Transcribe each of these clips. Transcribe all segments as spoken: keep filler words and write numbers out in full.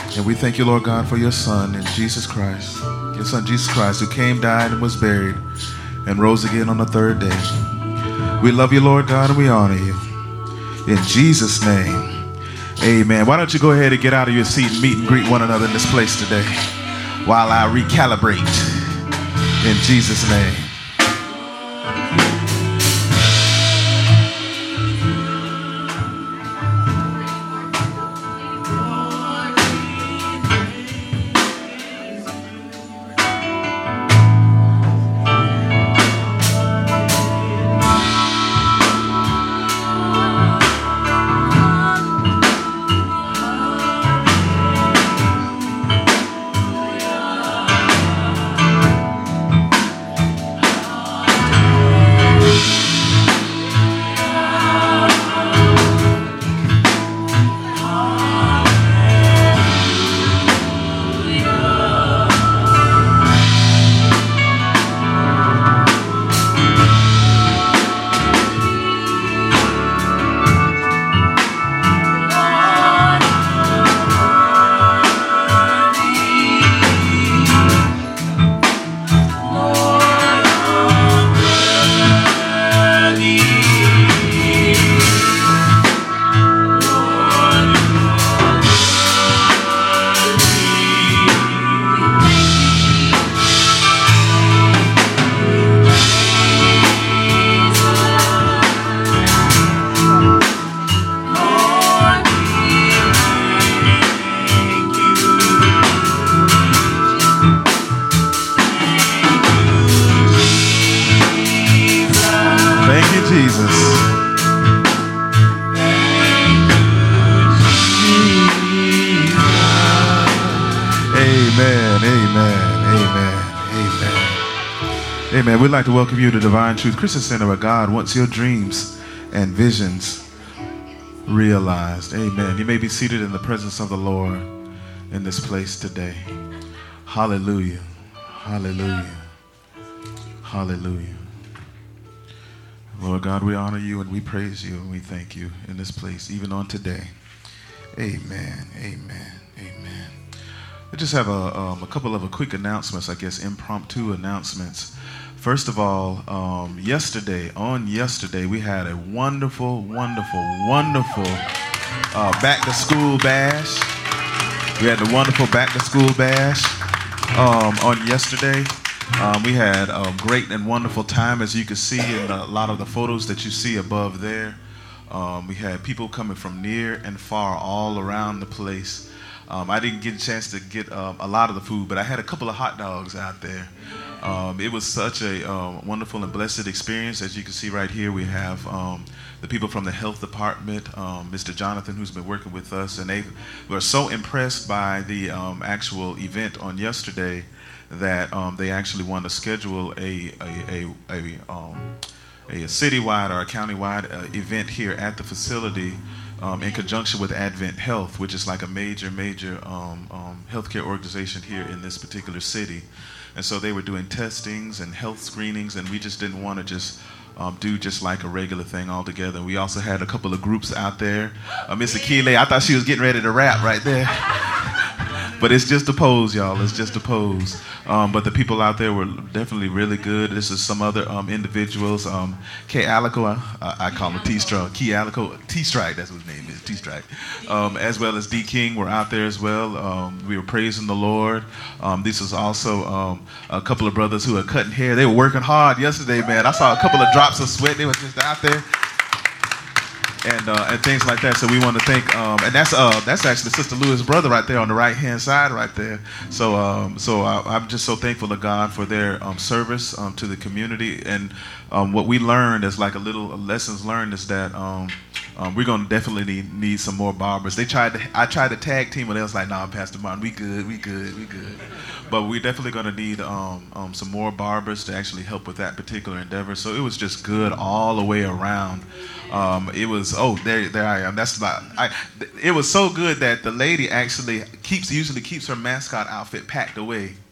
And we thank you, Lord God, for your Son, in Jesus Christ. Your Son, Jesus Christ, who came, died, and was buried, and rose again on the third day. We love you, Lord God, and we honor you. In Jesus' name, amen. Why don't you go ahead and get out of your seat and meet and greet one another in this place today while I recalibrate in Jesus' name. Amen. We'd like to welcome you to Divine Truth Christian Center, where God wants your dreams and visions realized. Amen. You may be seated in the presence of the Lord in this place today. Hallelujah. Hallelujah. Hallelujah. Lord God, we honor you and we praise you and we thank you in this place, even on today. Amen. Amen. Amen. I just have a, um, a couple of a quick announcements, I guess, impromptu announcements. First of all, um, yesterday, on yesterday, we had a wonderful, wonderful, wonderful uh, back-to-school bash. We had the wonderful back-to-school bash um, on yesterday. Um, we had a great and wonderful time, as you can see in a lot of the photos that you see above there. Um, we had people coming from near and far all around the place. Um, I didn't get a chance to get um, a lot of the food, but I had a couple of hot dogs out there. Um, it was such a uh, wonderful and blessed experience. As you can see right here, we have um, the people from the health department, um, Mister Jonathan, who's been working with us, and they were so impressed by the um, actual event on yesterday that um, they actually wanted to schedule a a a, a, um, a citywide or a countywide uh, event here at the facility um, in conjunction with Advent Health, which is like a major, major um, um, healthcare organization here in this particular city. And so they were doing testings and health screenings, and we just didn't want to just um, do just like a regular thing altogether. We also had a couple of groups out there. Uh, Miss Akile, I thought she was getting ready to rap right there. But it's just a pose, y'all. It's just a pose. Um, but the people out there were definitely really good. This is some other um, individuals. Um, K. Alico, uh, I call him T-Strike. Key Alico, T-Strike, that's what his name is, T-Strike. Um, as well as D. King were out there as well. Um, we were praising the Lord. Um, this was also um, a couple of brothers who were cutting hair. They were working hard yesterday, man. I saw a couple of drops of sweat. They were just out there. And uh, and things like that. So we want to thank, um, and that's uh, that's actually Sister Lewis' brother right there on the right hand side right there. So um, so I, I'm just so thankful to God for their um, service um, to the community. And um, what we learned is like a little lessons learned is that um, um, we're gonna definitely need, need some more barbers. They tried to I tried to tag team, and they was like, "Nah, Pastor Martin, we good, we good, we good." But we're definitely gonna need um, um, some more barbers to actually help with that particular endeavor. So it was just good all the way around. Um, it was oh there there I am. That's about I. It was so good that the lady actually keeps usually keeps her mascot outfit packed away,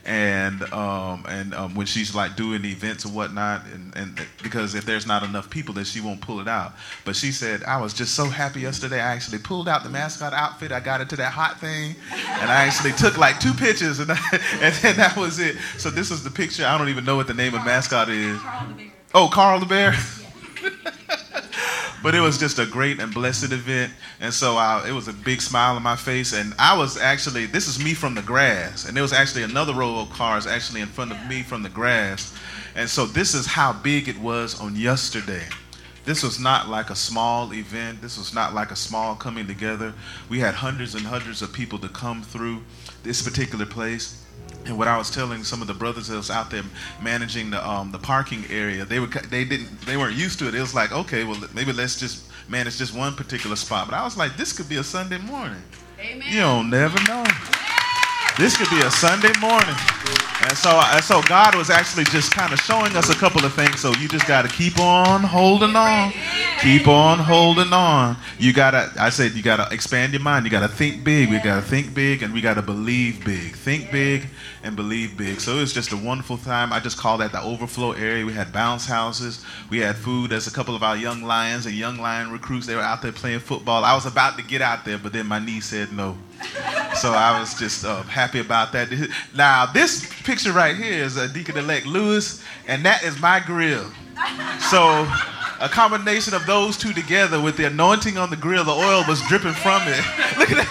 and um, and um, when she's like doing events and whatnot, and, and because if there's not enough people, then she won't pull it out. But she said, I was just so happy yesterday. I actually pulled out the mascot outfit. I got into that hot thing, and I actually took like two pictures, and, I, and then that was it. So this is the picture. I don't even know what the name of the mascot is. Carl the Bear. Oh, Carl the Bear. Yeah. But it was just a great and blessed event, and so I, it was a big smile on my face. And I was actually, this is me from the grass, and there was actually another row of cars actually in front of me from the grass. And so this is how big it was on yesterday. This was not like a small event. This was not like a small coming together. We had hundreds and hundreds of people to come through this particular place. And what I was telling some of the brothers that was out there managing the um, the parking area, they were they didn't they weren't used to it. It was like, okay, well maybe let's just manage just one particular spot. But I was like, this could be a Sunday morning. Amen. You don't never know. This could be a Sunday morning. And so, and so God was actually just kind of showing us a couple of things. So you just got to keep on holding on. Keep on holding on. You got to, I said, you got to expand your mind. You got to think big. We got to think big, and we got to believe big. Think big and believe big. So it was just a wonderful time. I just call that the overflow area. We had bounce houses. We had food. There's a couple of our young lions and young lion recruits. They were out there playing football. I was about to get out there, but then my knee said no. So I was just uh, happy about that. Now, this picture right here is uh, Deacon-elect Lewis, and that is my grill. So a combination of those two together with the anointing on the grill, the oil was dripping from it. Look at that.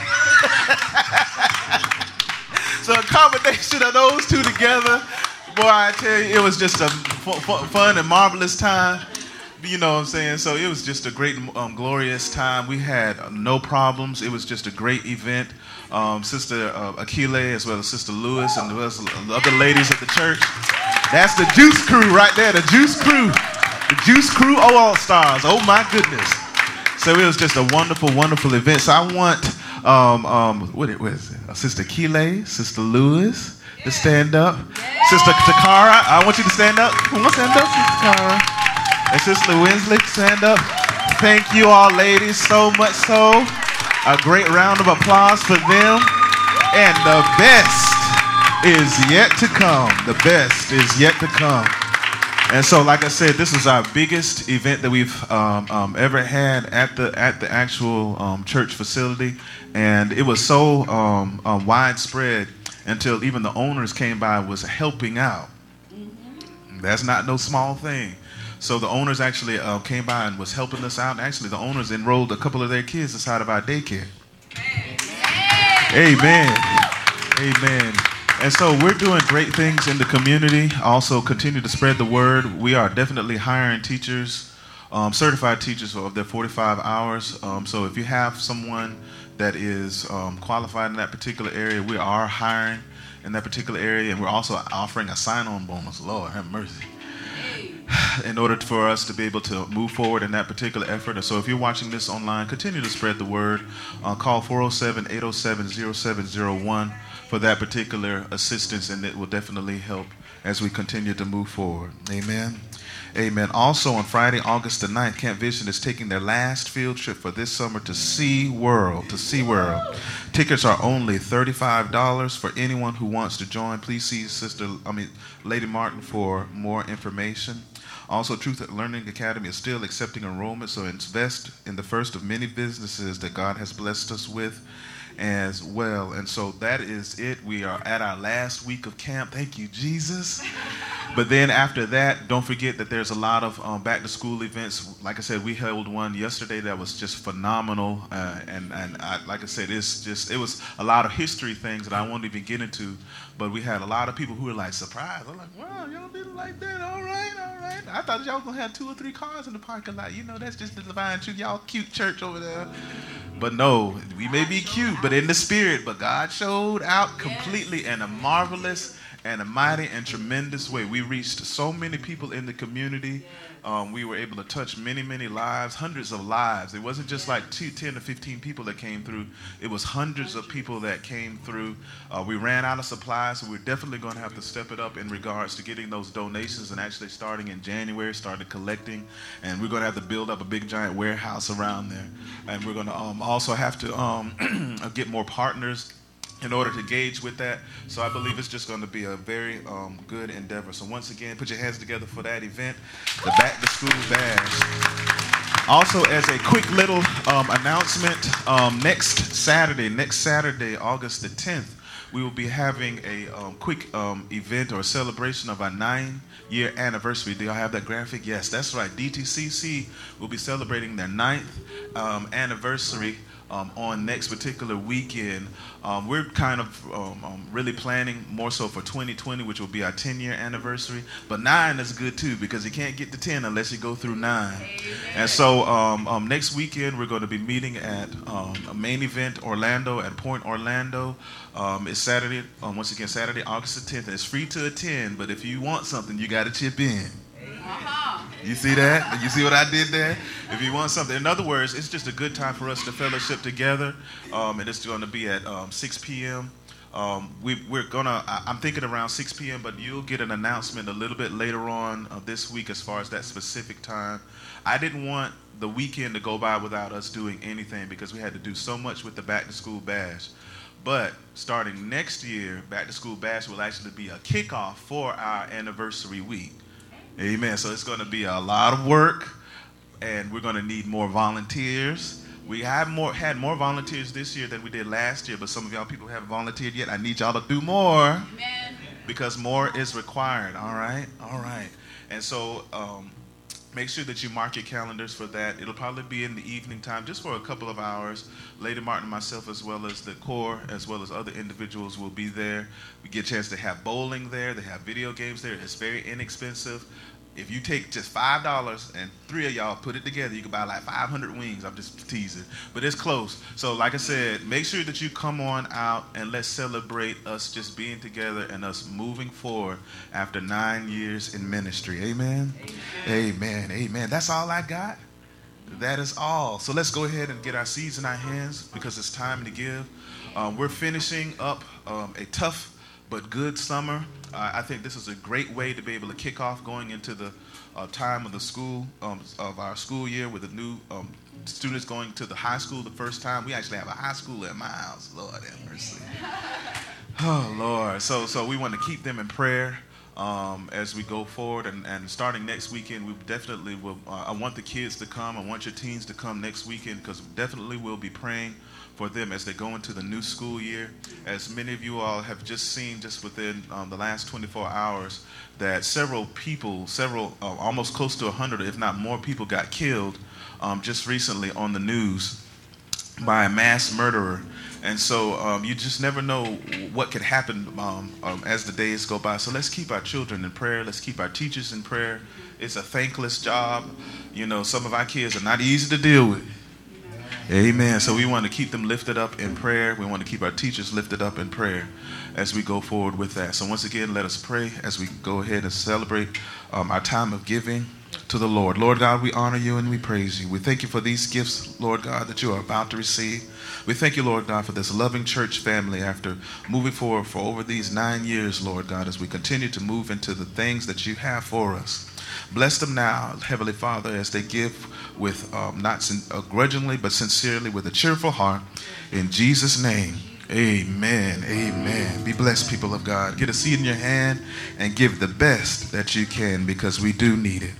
So a combination of those two together, boy, I tell you, it was just a f- f- fun and marvelous time. You know what I'm saying? So it was just a great, um, glorious time. We had uh, no problems. It was just a great event. Um, Sister uh, Akile, as well as Sister Lewis, and the other ladies of the church. That's the Juice Crew right there, the Juice Crew. The Juice Crew All-Stars. Oh, my goodness. So it was just a wonderful, wonderful event. So I want, um, um, what, what is it? Uh, Sister Akile, Sister Lewis to stand up. Sister Takara, I want you to stand up. Come on, stand up, Sister Takara. And Sister Winsley, stand up. Thank you all, ladies, so much so. A great round of applause for them. And the best is yet to come. The best is yet to come. And so, like I said, this is our biggest event that we've um, um, ever had at the at the actual um, church facility. And it was so um, uh, widespread until even the owners came by and was helping out. Mm-hmm. That's not no small thing. So the owners actually uh, came by and was helping us out. And actually, the owners enrolled a couple of their kids inside of our daycare. Amen. Amen. And so we're doing great things in the community. Also, continue to spread the word. We are definitely hiring teachers, um, certified teachers of their forty-five hours. Um, so if you have someone that is um, qualified in that particular area, we are hiring in that particular area. And we're also offering a sign-on bonus. Lord have mercy. In order for us to be able to move forward in that particular effort. And so if you're watching this online, continue to spread the word. Uh, call four oh seven, eight oh seven, oh seven oh one for that particular assistance, and it will definitely help as we continue to move forward. Amen. Amen. Also on Friday, August the ninth, Camp Vision is taking their last field trip for this summer to SeaWorld. To SeaWorld. Tickets are only thirty-five dollars for anyone who wants to join. Please see Sister, I mean, Lady Martin for more information. Also, Truth Learning Academy is still accepting enrollment, so invest in the first of many businesses that God has blessed us with as well. And so that is it. We are at our last week of camp. Thank you, Jesus. But then after that, don't forget that there's a lot of um, back-to-school events. Like I said, we held one yesterday that was just phenomenal. Uh, and and I, like I said, it's just it was a lot of history things that I won't even get into. But we had a lot of people who were like surprised. I'm like, wow, y'all did it like that. All right, all right. I thought y'all was going to have two or three cars in the parking lot. You know, that's just the divine truth. Y'all cute church over there. But no, we may be cute, but in the spirit. But God showed out completely in a marvelous and a mighty and tremendous way. We reached so many people in the community. Um, we were able to touch many, many lives, hundreds of lives. It wasn't just like two, ten or fifteen people that came through. It was hundreds of people that came through. Uh, we ran out of supplies, so we're definitely going to have to step it up in regards to getting those donations and actually starting in January, started collecting. And we're going to have to build up a big, giant warehouse around there. And we're going to um, also have to um, get more partners in order to gauge with that. So I believe it's just going to be a very um, good endeavor. So once again, put your hands together for that event, the Back to School Bash. Also, as a quick little um, announcement, um, next Saturday, next Saturday, August the tenth, we will be having a um, quick um, event or celebration of our nine-year anniversary. Do y'all have that graphic? Yes, that's right. D T C C will be celebrating their ninth um, anniversary Um, on next particular weekend. Um, we're kind of um, um, really planning more so for twenty twenty, which will be our ten-year anniversary. But nine is good too, because you can't get to ten unless you go through nine. Amen. And so um, um, next weekend we're going to be meeting at um, a main event Orlando at Point Orlando. Um, it's Saturday, um, once again Saturday, August the tenth. It's free to attend, but if you want something, you got to chip in. Uh-huh. You see that? You see what I did there? If you want something. In other words, it's just a good time for us to fellowship together. Um, and it's going to be at um, six p.m. Um, we, we're going to, I'm thinking around six p.m., but you'll get an announcement a little bit later on uh, this week as far as that specific time. I didn't want the weekend to go by without us doing anything because we had to do so much with the Back to School Bash. But starting next year, Back to School Bash will actually be a kickoff for our anniversary week. Amen. So it's going to be a lot of work, and we're going to need more volunteers. We have more had more volunteers this year than we did last year, but some of y'all people haven't volunteered yet. I need y'all to do more. Amen. Because more is required. All right? All right. And so um, make sure that you mark your calendars for that. It'll probably be in the evening time, just for a couple of hours. Lady Martin and myself, as well as the core, as well as other individuals, will be there. We get a chance to have bowling there. They have video games there. It's very inexpensive. If you take just five dollars and three of y'all put it together, you can buy like five hundred wings. I'm just teasing. But it's close. So like I said, make sure that you come on out and let's celebrate us just being together and us moving forward after nine years in ministry. Amen? Amen. Amen. Amen. That's all I got. That is all. So let's go ahead and get our seeds in our hands because it's time to give. Um, we're finishing up um, a tough but good summer. Uh, I think this is a great way to be able to kick off going into the uh, time of the school, um, of our school year with the new um, students going to the high school the first time. We actually have a high school at my house. Lord have mercy. Oh, Lord. So, so we want to keep them in prayer um, as we go forward. And, and starting next weekend, we definitely will. Uh, I want the kids to come. I want your teens to come next weekend because definitely we'll be praying for them as they go into the new school year. As many of you all have just seen just within um, the last twenty-four hours that several people, several, uh, almost close to one hundred, if not more people got killed um, just recently on the news by a mass murderer. And so um, you just never know what could happen um, um, as the days go by. So let's keep our children in prayer. Let's keep our teachers in prayer. It's a thankless job. You know, some of our kids are not easy to deal with. Amen. So we want to keep them lifted up in prayer. We want to keep our teachers lifted up in prayer as we go forward with that. So once again, let us pray as we go ahead and celebrate um, our time of giving to the Lord. Lord God, we honor you and we praise you. We thank you for these gifts, Lord God, that you are about to receive. We thank you, Lord God, for this loving church family after moving forward for over these nine years, Lord God, as we continue to move into the things that you have for us. Bless them now, Heavenly Father, as they give with um, not sin- uh, grudgingly, but sincerely, with a cheerful heart. In Jesus' name, amen. Amen. Be blessed, people of God. Get a seed in your hand and give the best that you can because we do need it.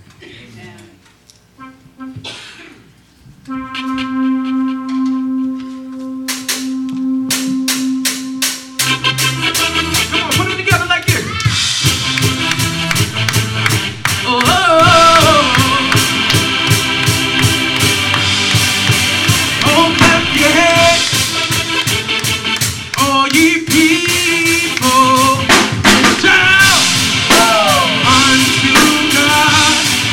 Unto God.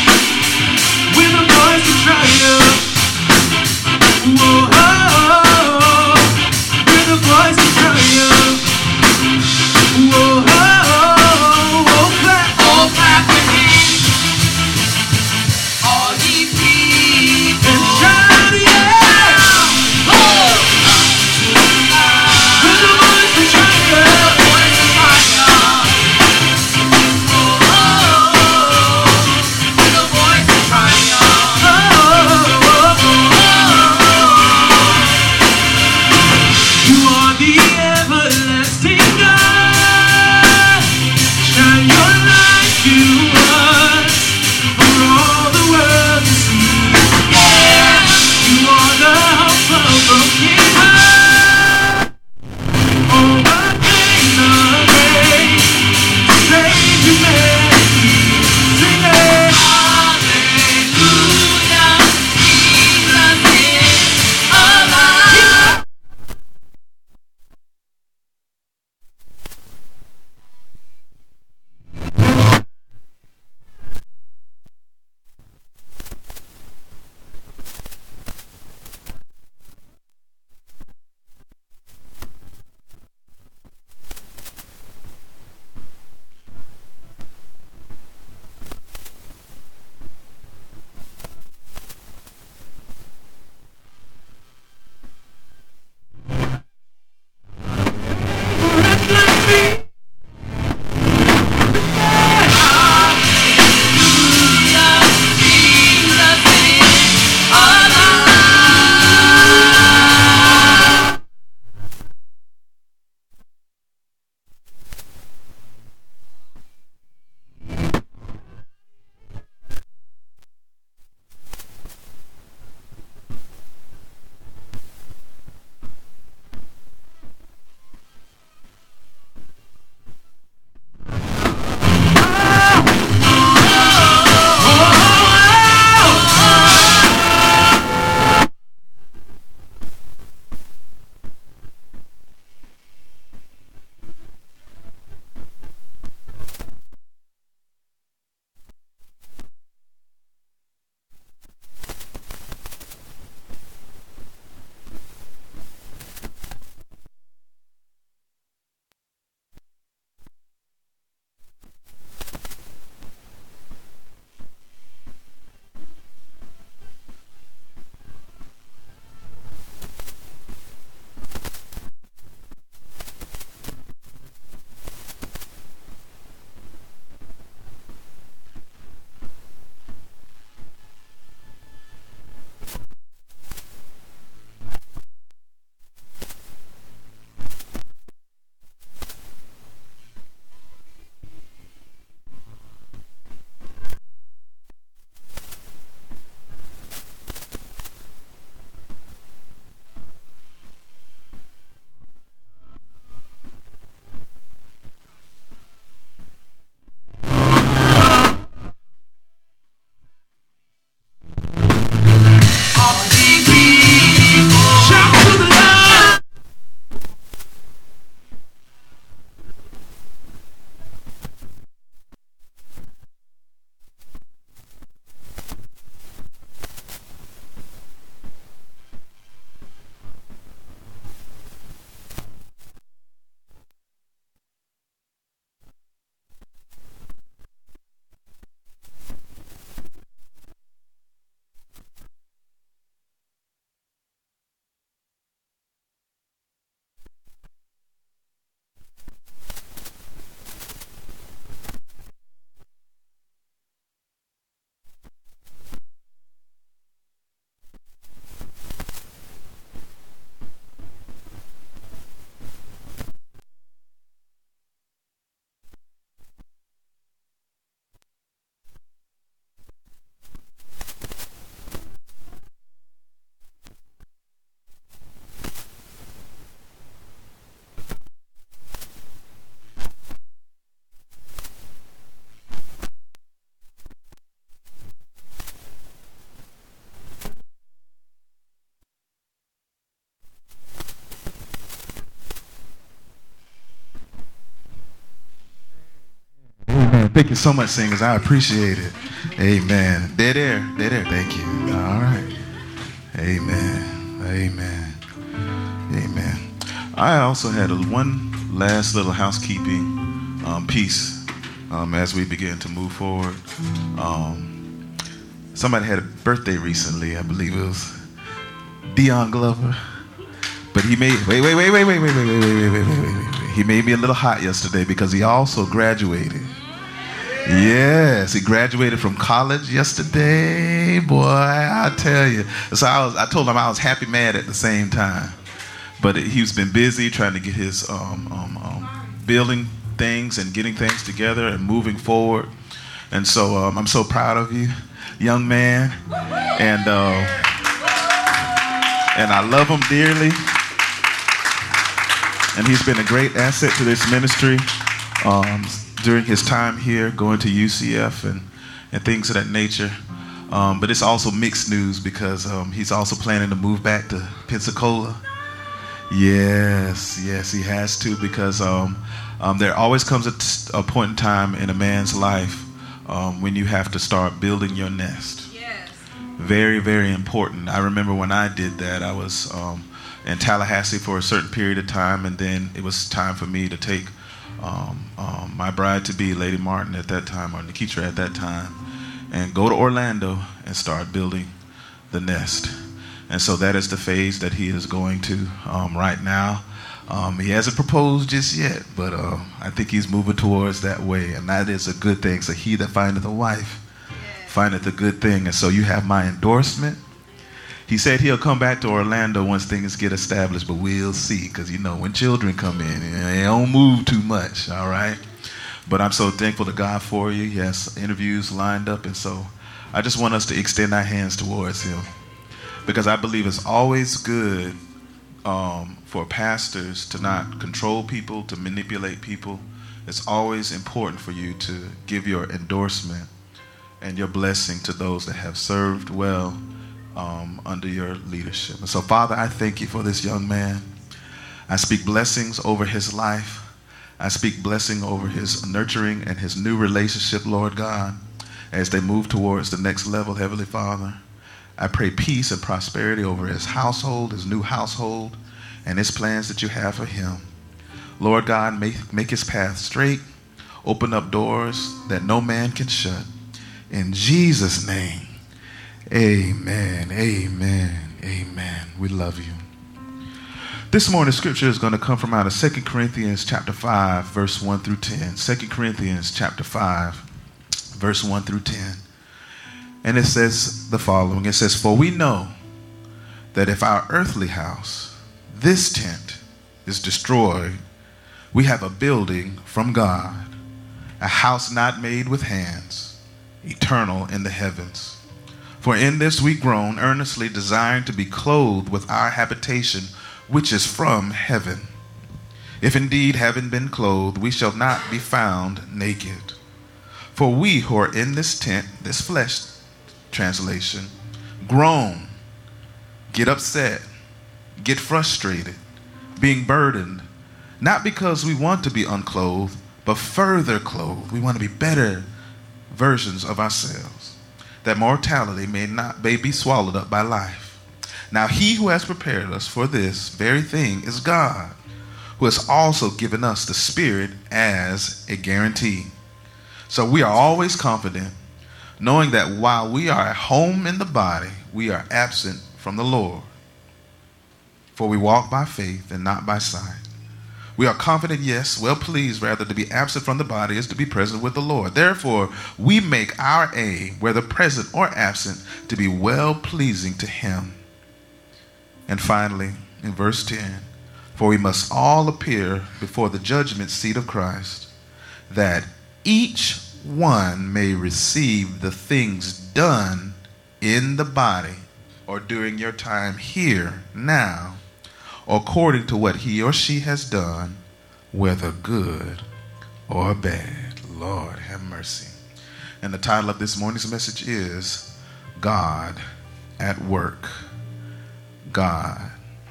Thank you so much, singers. I appreciate it. Amen. They're there. They're there. Thank you. All right. Amen. Amen. Amen. I also had a one last little housekeeping um, piece um, as we begin to move forward. Um, somebody had a birthday recently. I believe it was Dion Glover. But he made, wait, wait, wait, wait, wait, wait, wait, wait, wait, wait, wait, wait, wait, wait. He made me a little hot yesterday because he also graduated. Yes, he graduated from college yesterday. Boy, I tell you. So I was, I told him I was happy mad at the same time. But he's been busy trying to get his um, um, um, building things and getting things together and moving forward. And so um, I'm so proud of you, young man. And uh, and I love him dearly. And he's been a great asset to this ministry um, during his time here, going to U C F and, and things of that nature. Um, but it's also mixed news because um, he's also planning to move back to Pensacola. Yes, yes, he has to because um, um, there always comes a, t- a point in time in a man's life um, when you have to start building your nest. Yes. Very, very important. I remember when I did that, I was um, in Tallahassee for a certain period of time, and then it was time for me to take um, um, my bride-to-be, Lady Martin at that time, or Nikitra at that time, and go to Orlando and start building the nest. And so that is the phase that he is going to um, right now. Um, he hasn't proposed just yet, but uh, I think he's moving towards that way, and that is a good thing. So he that findeth a wife findeth a good thing. And so you have my endorsement. He said he'll come back to Orlando once things get established, but we'll see, because, you know, when children come in, they don't move too much, all right? But I'm so thankful to God for you. He has interviews lined up, and so I just want us to extend our hands towards him, because I believe it's always good um, for pastors to not control people, to manipulate people. It's always important for you to give your endorsement and your blessing to those that have served well Um, under your leadership. And so, Father, I thank you for this young man. I speak blessings over his life. I speak blessing over his nurturing and his new relationship, Lord God, as they move towards the next level, Heavenly Father. I pray peace and prosperity over his household, his new household, and his plans that you have for him. Lord God, make, make his path straight. Open up doors that no man can shut. In Jesus' name. Amen, amen, amen. We love you. This morning's scripture is going to come from out of Second Corinthians chapter five, verse one through ten. Second Corinthians chapter five, verse one through ten. And it says the following. It says, "For we know that if our earthly house, this tent, is destroyed, we have a building from God, a house not made with hands, eternal in the heavens. For in this we groan, earnestly desiring to be clothed with our habitation, which is from heaven. If indeed, having been clothed, we shall not be found naked. For we who are in this tent," this flesh translation, "groan, get upset, get frustrated, being burdened, not because we want to be unclothed, but further clothed." We want to be better versions of ourselves, that mortality may not may be swallowed up by life. Now he who has prepared us for this very thing is God, who has also given us the Spirit as a guarantee. So we are always confident, knowing that while we are at home in the body, we are absent from the Lord. For we walk by faith and not by sight. We are confident, yes, well pleased rather to be absent from the body is to be present with the Lord. Therefore, we make our aim, whether present or absent, to be well pleasing to him. And finally, in verse ten, "For we must all appear before the judgment seat of Christ, that each one may receive the things done in the body," or during your time here, now, "according to what he or she has done, whether good or bad." Lord, have mercy. And the title of this morning's message is God at Work. God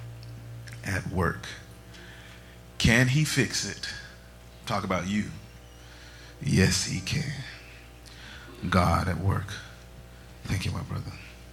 at work. Can he fix it? Talk about you. Yes, he can. God at work. Thank you, my brother.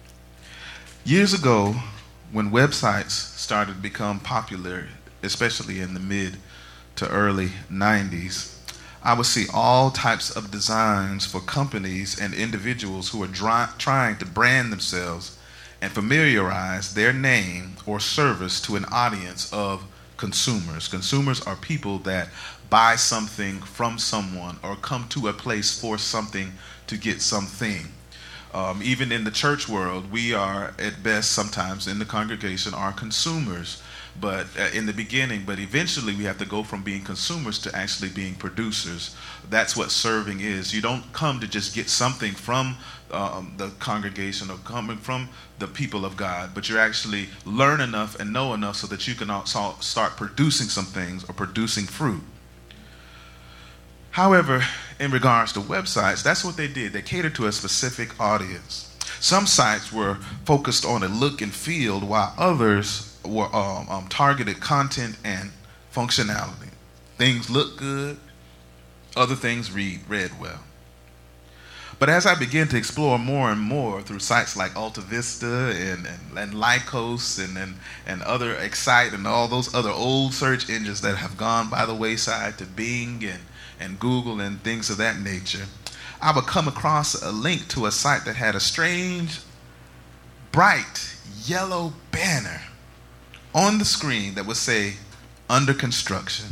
Years ago, when websites started to become popular, especially in the mid to early nineties, I would see all types of designs for companies and individuals who are dry, trying to brand themselves and familiarize their name or service to an audience of consumers. Consumers are people that buy something from someone or come to a place for something to get something. Um, even in the church world, we are at best sometimes in the congregation are consumers, but uh, in the beginning, but eventually we have to go from being consumers to actually being producers. That's what serving is. You don't come to just get something from um, the congregation or coming from the people of God, but you actually learn enough and know enough so that you can also start producing some things or producing fruit. However, in regards to websites, that's what they did. They catered to a specific audience. Some sites were focused on a look and feel, while others were um, um, targeted content and functionality. Things look good, other things read read well. But as I began to explore more and more through sites like Alta Vista and, and, and Lycos and, and, and other Excite and all those other old search engines that have gone by the wayside to Bing and and Google and things of that nature, I would come across a link to a site that had a strange, bright, yellow banner on the screen that would say, under construction,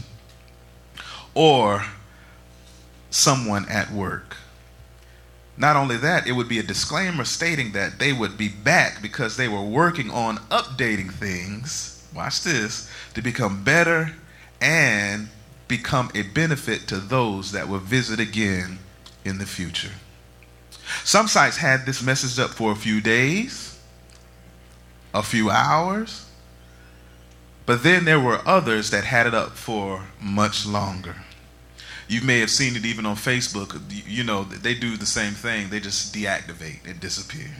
or someone at work. Not only that, it would be a disclaimer stating that they would be back because they were working on updating things, watch this, to become better and become a benefit to those that will visit again in the future. Some sites had this message up for a few days, a few hours, but then there were others that had it up for much longer. You may have seen it even on Facebook. You know, they do the same thing. They just deactivate and disappear.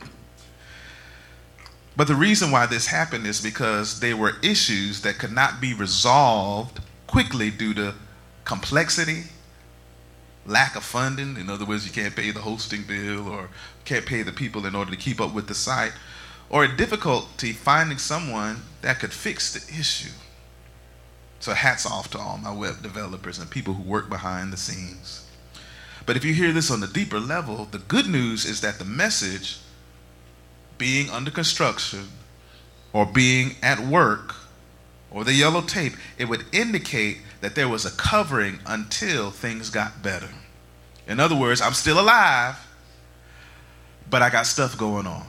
But the reason why this happened is because there were issues that could not be resolved quickly due to complexity, lack of funding. In other words, you can't pay the hosting bill or can't pay the people in order to keep up with the site, or a difficulty finding someone that could fix the issue. So hats off to all my web developers and people who work behind the scenes. But if you hear this on the deeper level, the good news is that the message, being under construction or being at work, or the yellow tape, it would indicate that there was a covering until things got better. In other words, I'm still alive, but I got stuff going on.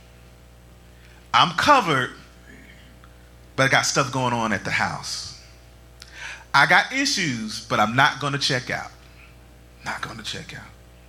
I'm covered, but I got stuff going on at the house. I got issues, but I'm not going to check out. Not going to check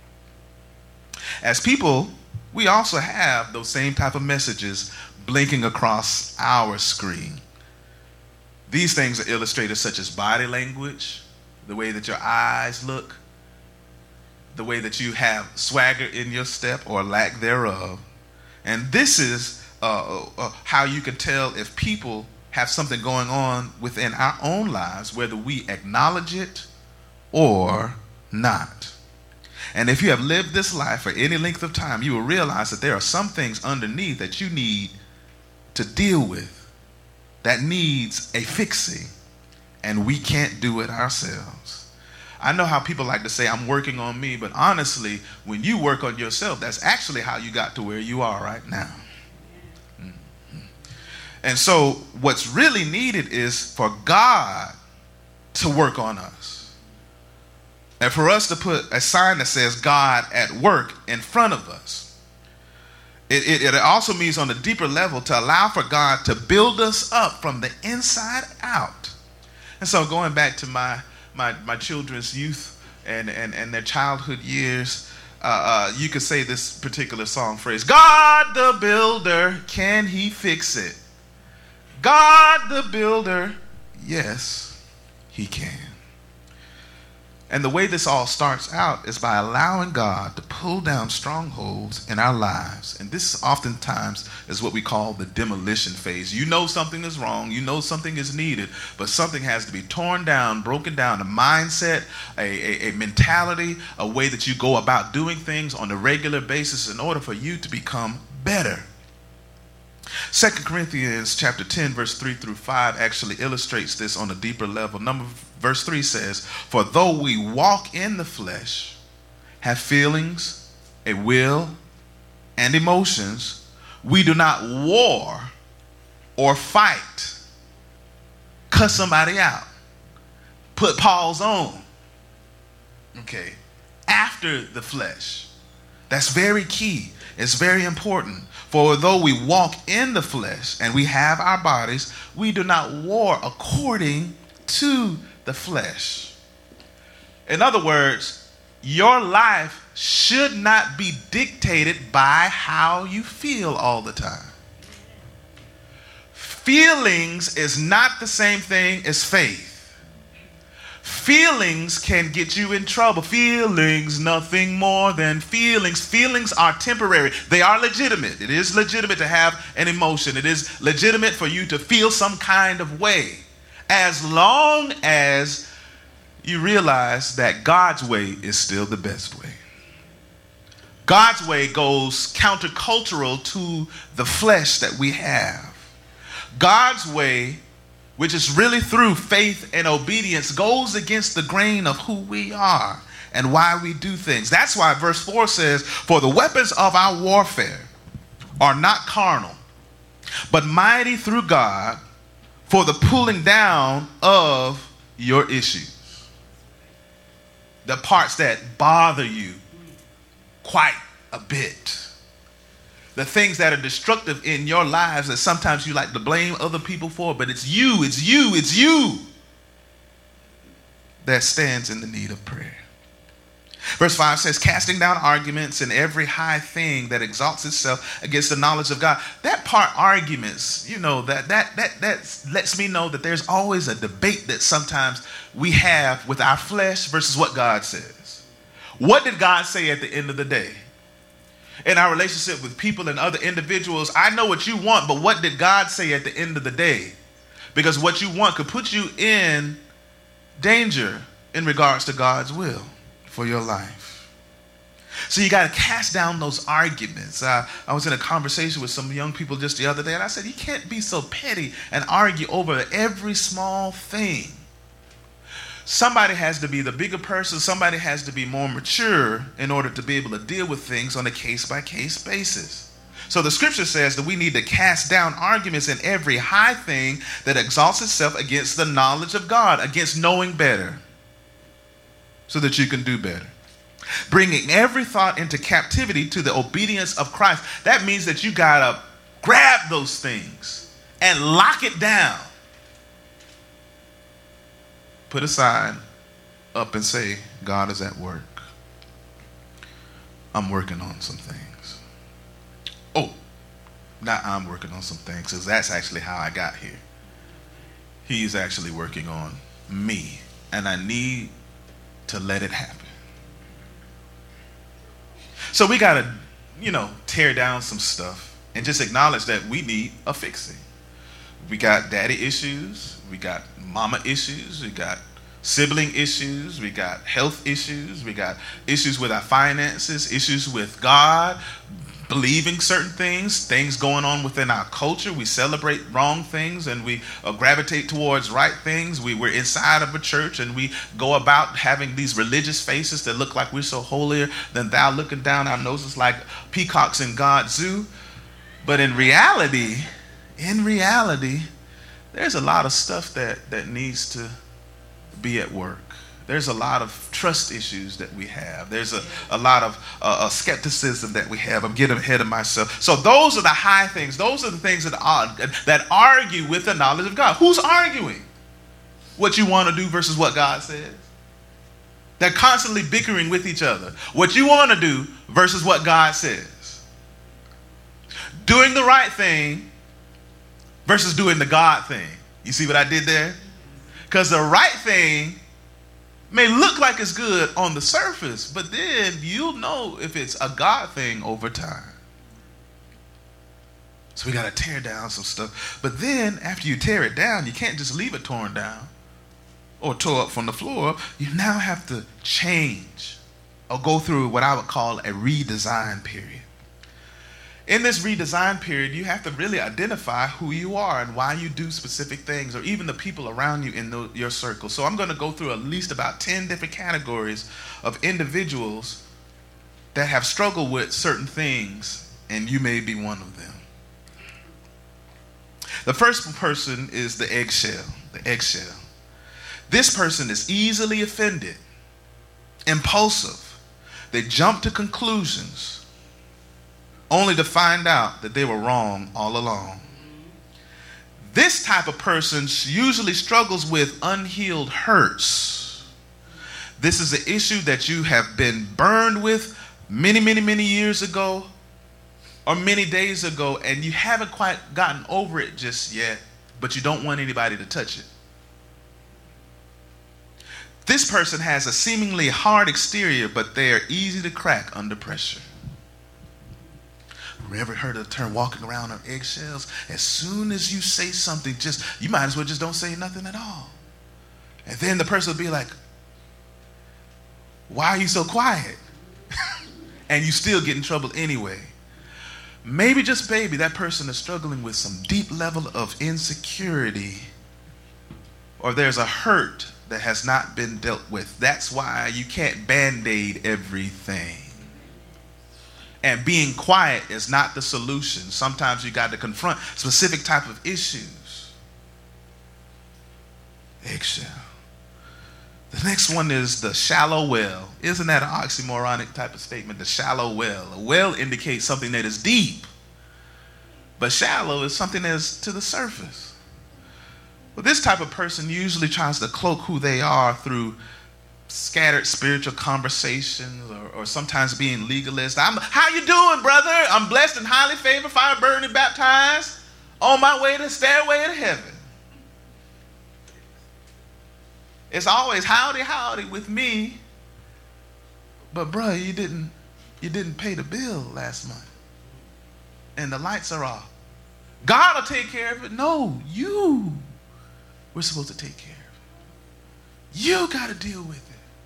out. As people, we also have those same type of messages blinking across our screen. These things are illustrated such as body language, the way that your eyes look, the way that you have swagger in your step or lack thereof. And this is uh, uh, how you can tell if people have something going on within our own lives, whether we acknowledge it or not. And if you have lived this life for any length of time, you will realize that there are some things underneath that you need to deal with, that needs a fixing, and we can't do it ourselves. I know how people like to say, I'm working on me, but honestly, when you work on yourself, that's actually how you got to where you are right now. Mm-hmm. And so what's really needed is for God to work on us. And for us to put a sign that says God at work in front of us. It, it, it also means on a deeper level to allow for God to build us up from the inside out. And so going back to my my, my children's youth and, and, and their childhood years, uh, uh, you could say this particular song phrase, God the builder, can he fix it? God the builder, yes, he can. And the way this all starts out is by allowing God to pull down strongholds in our lives. And this oftentimes is what we call the demolition phase. You know something is wrong. You know something is needed. But something has to be torn down, broken down. A mindset, a, a, a mentality, a way that you go about doing things on a regular basis in order for you to become better. Second Corinthians chapter ten, verse three through five actually illustrates this on a deeper level. Number verse three says, "For though we walk in the flesh, have feelings, a will, and emotions, we do not war or fight." Cuss somebody out. Put pause on. Okay. After the flesh. That's very key. It's very important. For though we walk in the flesh and we have our bodies, we do not war according to the flesh. In other words, your life should not be dictated by how you feel all the time. Feelings is not the same thing as faith. Feelings can get you in trouble. Feelings, nothing more than feelings. Feelings are temporary. They are legitimate. It is legitimate to have an emotion. It is legitimate for you to feel some kind of way, as long as you realize that God's way is still the best way. God's way goes countercultural to the flesh that we have. God's way, which is really through faith and obedience, goes against the grain of who we are and why we do things. That's why verse four says, "For the weapons of our warfare are not carnal, but mighty through God for the pulling down of your issues." The parts that bother you quite a bit. The things that are destructive in your lives that sometimes you like to blame other people for, but it's you, it's you, it's you that stands in the need of prayer. Verse five says, "Casting down arguments and every high thing that exalts itself against the knowledge of God." That part, arguments, you know, that that that that lets me know that there's always a debate that sometimes we have with our flesh versus what God says. What did God say at the end of the day? In our relationship with people and other individuals, I know what you want, but what did God say at the end of the day? Because what you want could put you in danger in regards to God's will for your life. So you got to cast down those arguments. Uh, I was in a conversation with some young people just the other day, and I said, you can't be so petty and argue over every small thing. Somebody has to be the bigger person. Somebody has to be more mature in order to be able to deal with things on a case-by-case basis. So the scripture says that we need to cast down arguments and every high thing that exalts itself against the knowledge of God, against knowing better, so that you can do better. Bringing every thought into captivity to the obedience of Christ. That means that you got to grab those things and lock it down. Put a sign up and say, God is at work. I'm working on some things. Oh, not I'm working on some things, because that's actually how I got here. He's actually working on me, and I need to let it happen. So we got to, you know, tear down some stuff and just acknowledge that we need a fixing. We got daddy issues. We got mama issues. We got sibling issues. We got health issues. We got issues with our finances, issues with God, believing certain things, things going on within our culture. We celebrate wrong things and we uh, gravitate towards right things. We, we're inside of a church and we go about having these religious faces that look like we're so holier than thou, looking down our noses like peacocks in God's zoo. But in reality, in reality, there's a lot of stuff that, that needs to be at work. There's a lot of trust issues that we have. There's a, a lot of uh, uh, skepticism that we have. I'm getting ahead of myself. So those are the high things. Those are the things that, are, that argue with the knowledge of God. Who's arguing what you want to do versus what God says? They're constantly bickering with each other. What you want to do versus what God says. Doing the right thing versus doing the God thing. You see what I did there? Because the right thing may look like it's good on the surface, but then you'll know if it's a God thing over time. So we got to tear down some stuff. But then after you tear it down, you can't just leave it torn down or tore up from the floor. You now have to change or go through what I would call a redesign period. In this redesign period, you have to really identify who you are and why you do specific things, or even the people around you in the, your circle. So I'm going to go through at least about ten different categories of individuals that have struggled with certain things, and you may be one of them. The first person is the eggshell, the eggshell. This person is easily offended, impulsive. They jump to conclusions only to find out that they were wrong all along. This type of person usually struggles with unhealed hurts. This is an issue that you have been burned with many, many, many years ago or many days ago, and you haven't quite gotten over it just yet, but you don't want anybody to touch it. This person has a seemingly hard exterior, but they are easy to crack under pressure. Ever heard of the term walking around on eggshells? As soon as you say something, just you might as well just don't say nothing at all. And then the person will be like, why are you so quiet? And you still get in trouble anyway. Maybe, just maybe, that person is struggling with some deep level of insecurity, or there's a hurt that has not been dealt with. That's why you can't band-aid everything. And being quiet is not the solution. Sometimes you got to confront specific type of issues. Eggshell. The next one is the shallow well. Isn't that an oxymoronic type of statement? The shallow well. A well indicates something that is deep, but shallow is something that is to the surface. Well, this type of person usually tries to cloak who they are through scattered spiritual conversations, or, or sometimes being legalist. I'm, how you doing, brother? I'm blessed and highly favored, fire burned and baptized, on my way to the stairway to heaven. It's always howdy, howdy with me. But bro, you didn't, you didn't pay the bill last month, and the lights are off. God will take care of it. No, you were supposed to take care of it. You got to deal with it.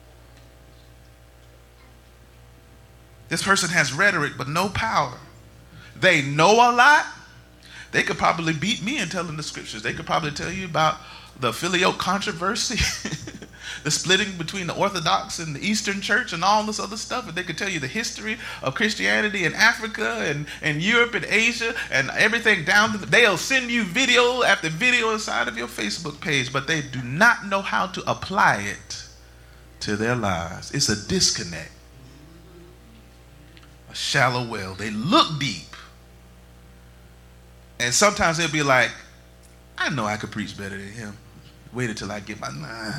This person has rhetoric but no power. They know a lot. They could probably beat me in telling the scriptures. They could probably tell you about the Filioque controversy, the splitting between the Orthodox and the Eastern Church and all this other stuff. And they could tell you the history of Christianity in Africa and, and Europe and Asia and everything down to the, they'll send you video after video inside of your Facebook page, but they do not know how to apply it to their lives. It's a disconnect. A shallow well. They look deep. And sometimes they'll be like, I know I could preach better than him. Wait until I get my, nah.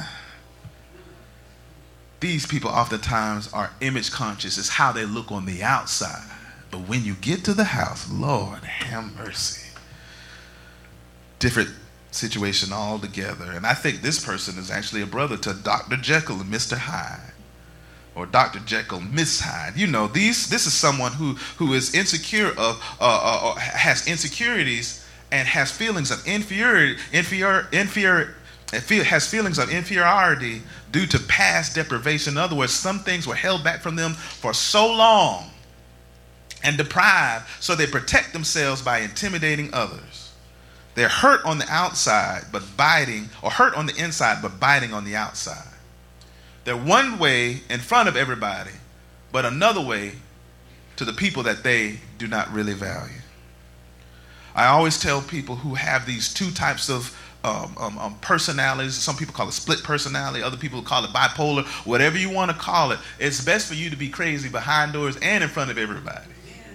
These people oftentimes are image conscious. It's how they look on the outside. But when you get to the house, Lord, have mercy. Different situation altogether. And I think this person is actually a brother to Doctor Jekyll and Mister Hyde. Or Doctor Jekyll, Miss Hyde. You know, these. This is someone who, who is insecure of, uh, uh, has insecurities and has feelings of inferiority, inferior, inferior, has feelings of inferiority due to past deprivation. In other words, some things were held back from them for so long and deprived, so they protect themselves by intimidating others. They're hurt on the outside, but biting, or hurt on the inside, but biting on the outside. They're one way in front of everybody, but another way to the people that they do not really value. I always tell people who have these two types of um, um, um, personalities, some people call it split personality, other people call it bipolar, whatever you want to call it, it's best for you to be crazy behind doors and in front of everybody.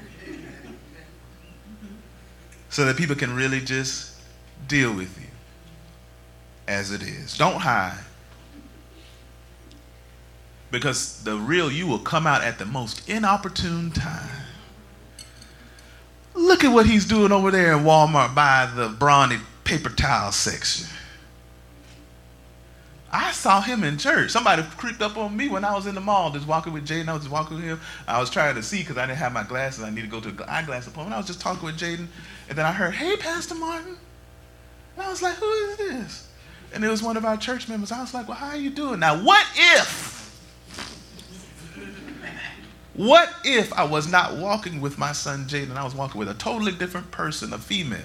So that people can really just deal with you as it is. Don't hide. Because the real you will come out at the most inopportune time. Look at what he's doing over there in Walmart by the brawny paper towel section. I saw him in church. Somebody creeped up on me when I was in the mall, just walking with Jaden. I was just walking with him. I was trying to see because I didn't have my glasses. I needed to go to an eyeglass appointment. I was just talking with Jaden, and then I heard, "Hey, Pastor Martin." And I was like, "Who is this?" And it was one of our church members. I was like, "Well, how are you doing?" Now, what if, what if I was not walking with my son Jaden, and I was walking with a totally different person, a female?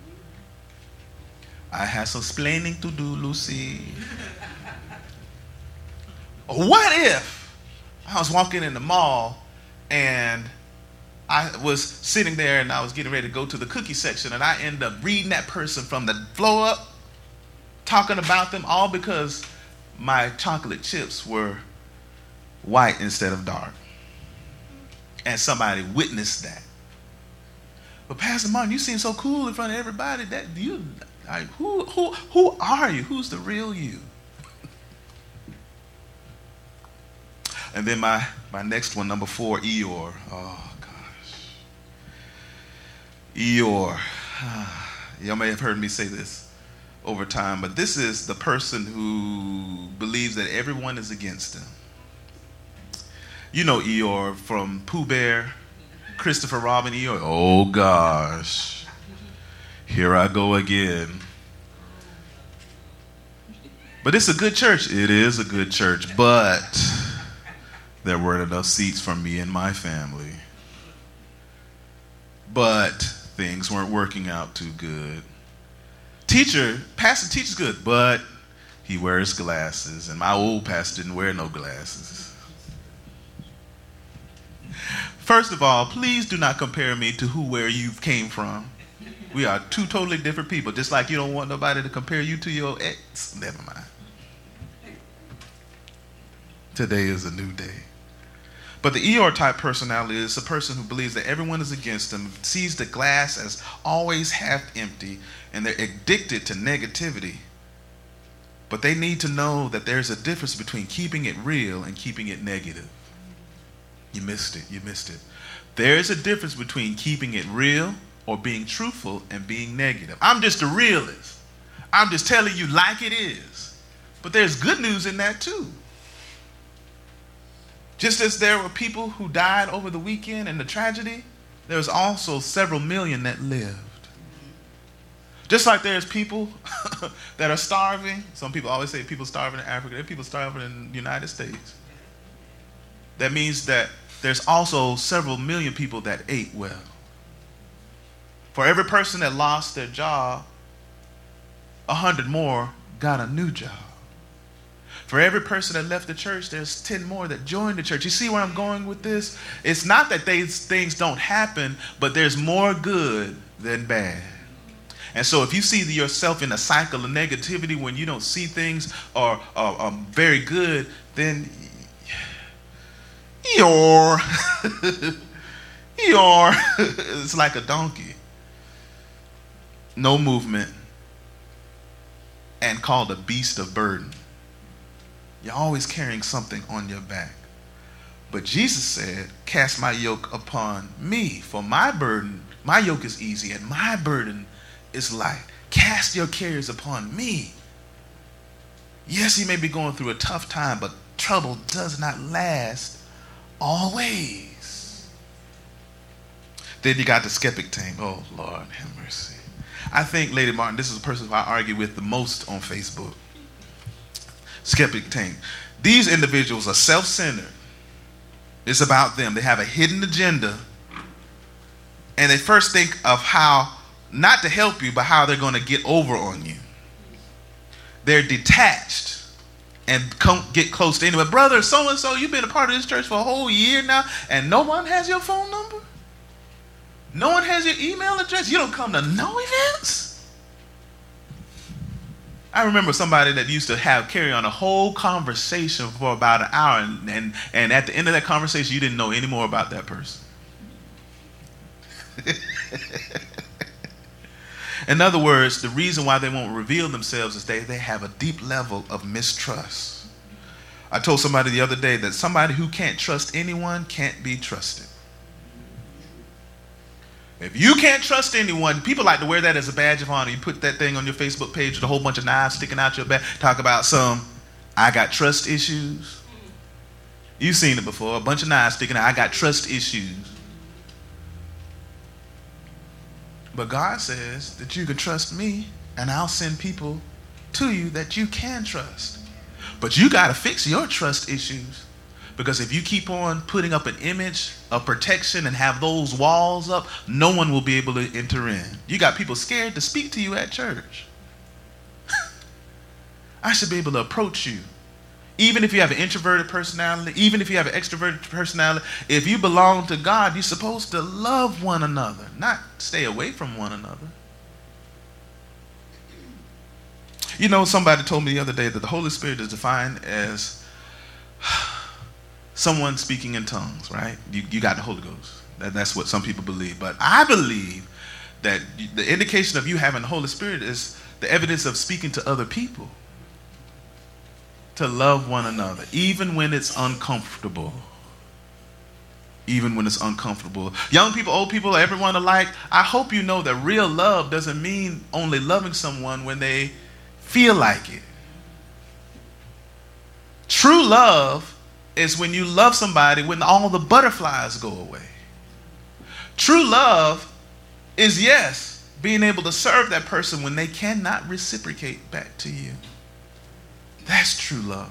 I had some explaining to do, Lucy. What if I was walking in the mall and I was sitting there and I was getting ready to go to the cookie section and I end up reading that person from the floor up, talking about them, all because my chocolate chips were white instead of dark. And somebody witnessed that. But Pastor Martin, you seem so cool in front of everybody. That you, I, who, who, who are you? Who's the real you? And then my, my next one, number four, Eeyore. Oh, gosh. Eeyore. Y'all may have heard me say this over time, but this is the person who believes that everyone is against him. You know Eeyore from Pooh Bear, Christopher Robin Eeyore. Oh, gosh. Here I go again. But it's a good church. It is a good church, but there weren't enough seats for me and my family. But things weren't working out too good. Teacher, pastor teaches good, but he wears glasses, and my old pastor didn't wear no glasses. First of all, please do not compare me to who, where you came from. We are two totally different people, just like you don't want nobody to compare you to your ex. Never mind. Today is a new day. But the Eeyore type personality is a person who believes that everyone is against them, sees the glass as always half empty, and they're addicted to negativity. But they need to know that there's a difference between keeping it real and keeping it negative. You missed it. You missed it. There's a difference between keeping it real or being truthful and being negative. I'm just a realist. I'm just telling you like it is. But there's good news in that too. Just as there were people who died over the weekend and the tragedy, there's also several million that lived. Just like there's people that are starving. Some people always say people starving in Africa. There are people starving in the United States. That means that there's also several million people that ate well. For every person that lost their job, a hundred more got a new job. For every person that left the church, there's ten more that joined the church. You see where I'm going with this? It's not that these things don't happen, but there's more good than bad. And so if you see yourself in a cycle of negativity when you don't see things are, are, are very good, then Eeyore, Eeyore, it's like a donkey. No movement and called a beast of burden. You're always carrying something on your back. But Jesus said, cast my yoke upon me, for my burden, my yoke is easy and my burden is light. Cast your cares upon me. Yes, you may be going through a tough time, but trouble does not last always. Then you got the skeptic tank. Oh, Lord, have mercy. I think, Lady Martin, this is the person who I argue with the most on Facebook. Skeptic tank. These individuals are self-centered. It's about them. They have a hidden agenda. And they first think of how, not to help you, but how they're going to get over on you. They're detached and come get close to anyone. Brother, so-and-so, you've been a part of this church for a whole year now, and no one has your phone number? No one has your email address? You don't come to no events? I remember somebody that used to have carry on a whole conversation for about an hour, and, and, and at the end of that conversation, you didn't know any more about that person. In other words, the reason why they won't reveal themselves is they, they have a deep level of mistrust. I told somebody the other day that somebody who can't trust anyone can't be trusted. If you can't trust anyone, people like to wear that as a badge of honor. You put that thing on your Facebook page with a whole bunch of knives sticking out your back, talk about some I got trust issues. You've seen it before. A bunch of knives sticking out. I got trust issues. But God says that you can trust me, and I'll send people to you that you can trust. But you got to fix your trust issues. Because if you keep on putting up an image of protection and have those walls up, no one will be able to enter in. You got people scared to speak to you at church. I should be able to approach you. Even if you have an introverted personality, even if you have an extroverted personality, if you belong to God, you're supposed to love one another, not stay away from one another. You know, somebody told me the other day that the Holy Spirit is defined as someone speaking in tongues, right? You, you got the Holy Ghost. That, that's what some people believe. But I believe that the indication of you having the Holy Spirit is the evidence of speaking to other people. To love one another, even when it's uncomfortable. Even when it's uncomfortable. Young people, old people, everyone alike, I hope you know that real love doesn't mean only loving someone when they feel like it. True love is when you love somebody when all the butterflies go away. True love is, yes, being able to serve that person when they cannot reciprocate back to you. That's true love.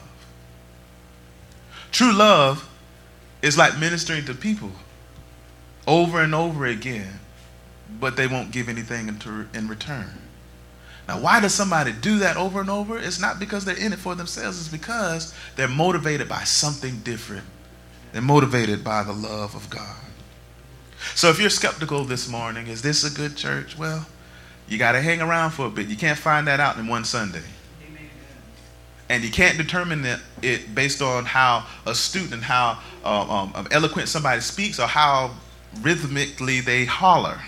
True love is like ministering to people over and over again, but they won't give anything in return. Now, why does somebody do that over and over? It's not because they're in it for themselves. It's because they're motivated by something different. They're motivated by the love of God. So if you're skeptical this morning, is this a good church? Well, you got to hang around for a bit. You can't find that out in one Sunday. And you can't determine it, it based on how astute and how uh, um, eloquent somebody speaks or how rhythmically they holler.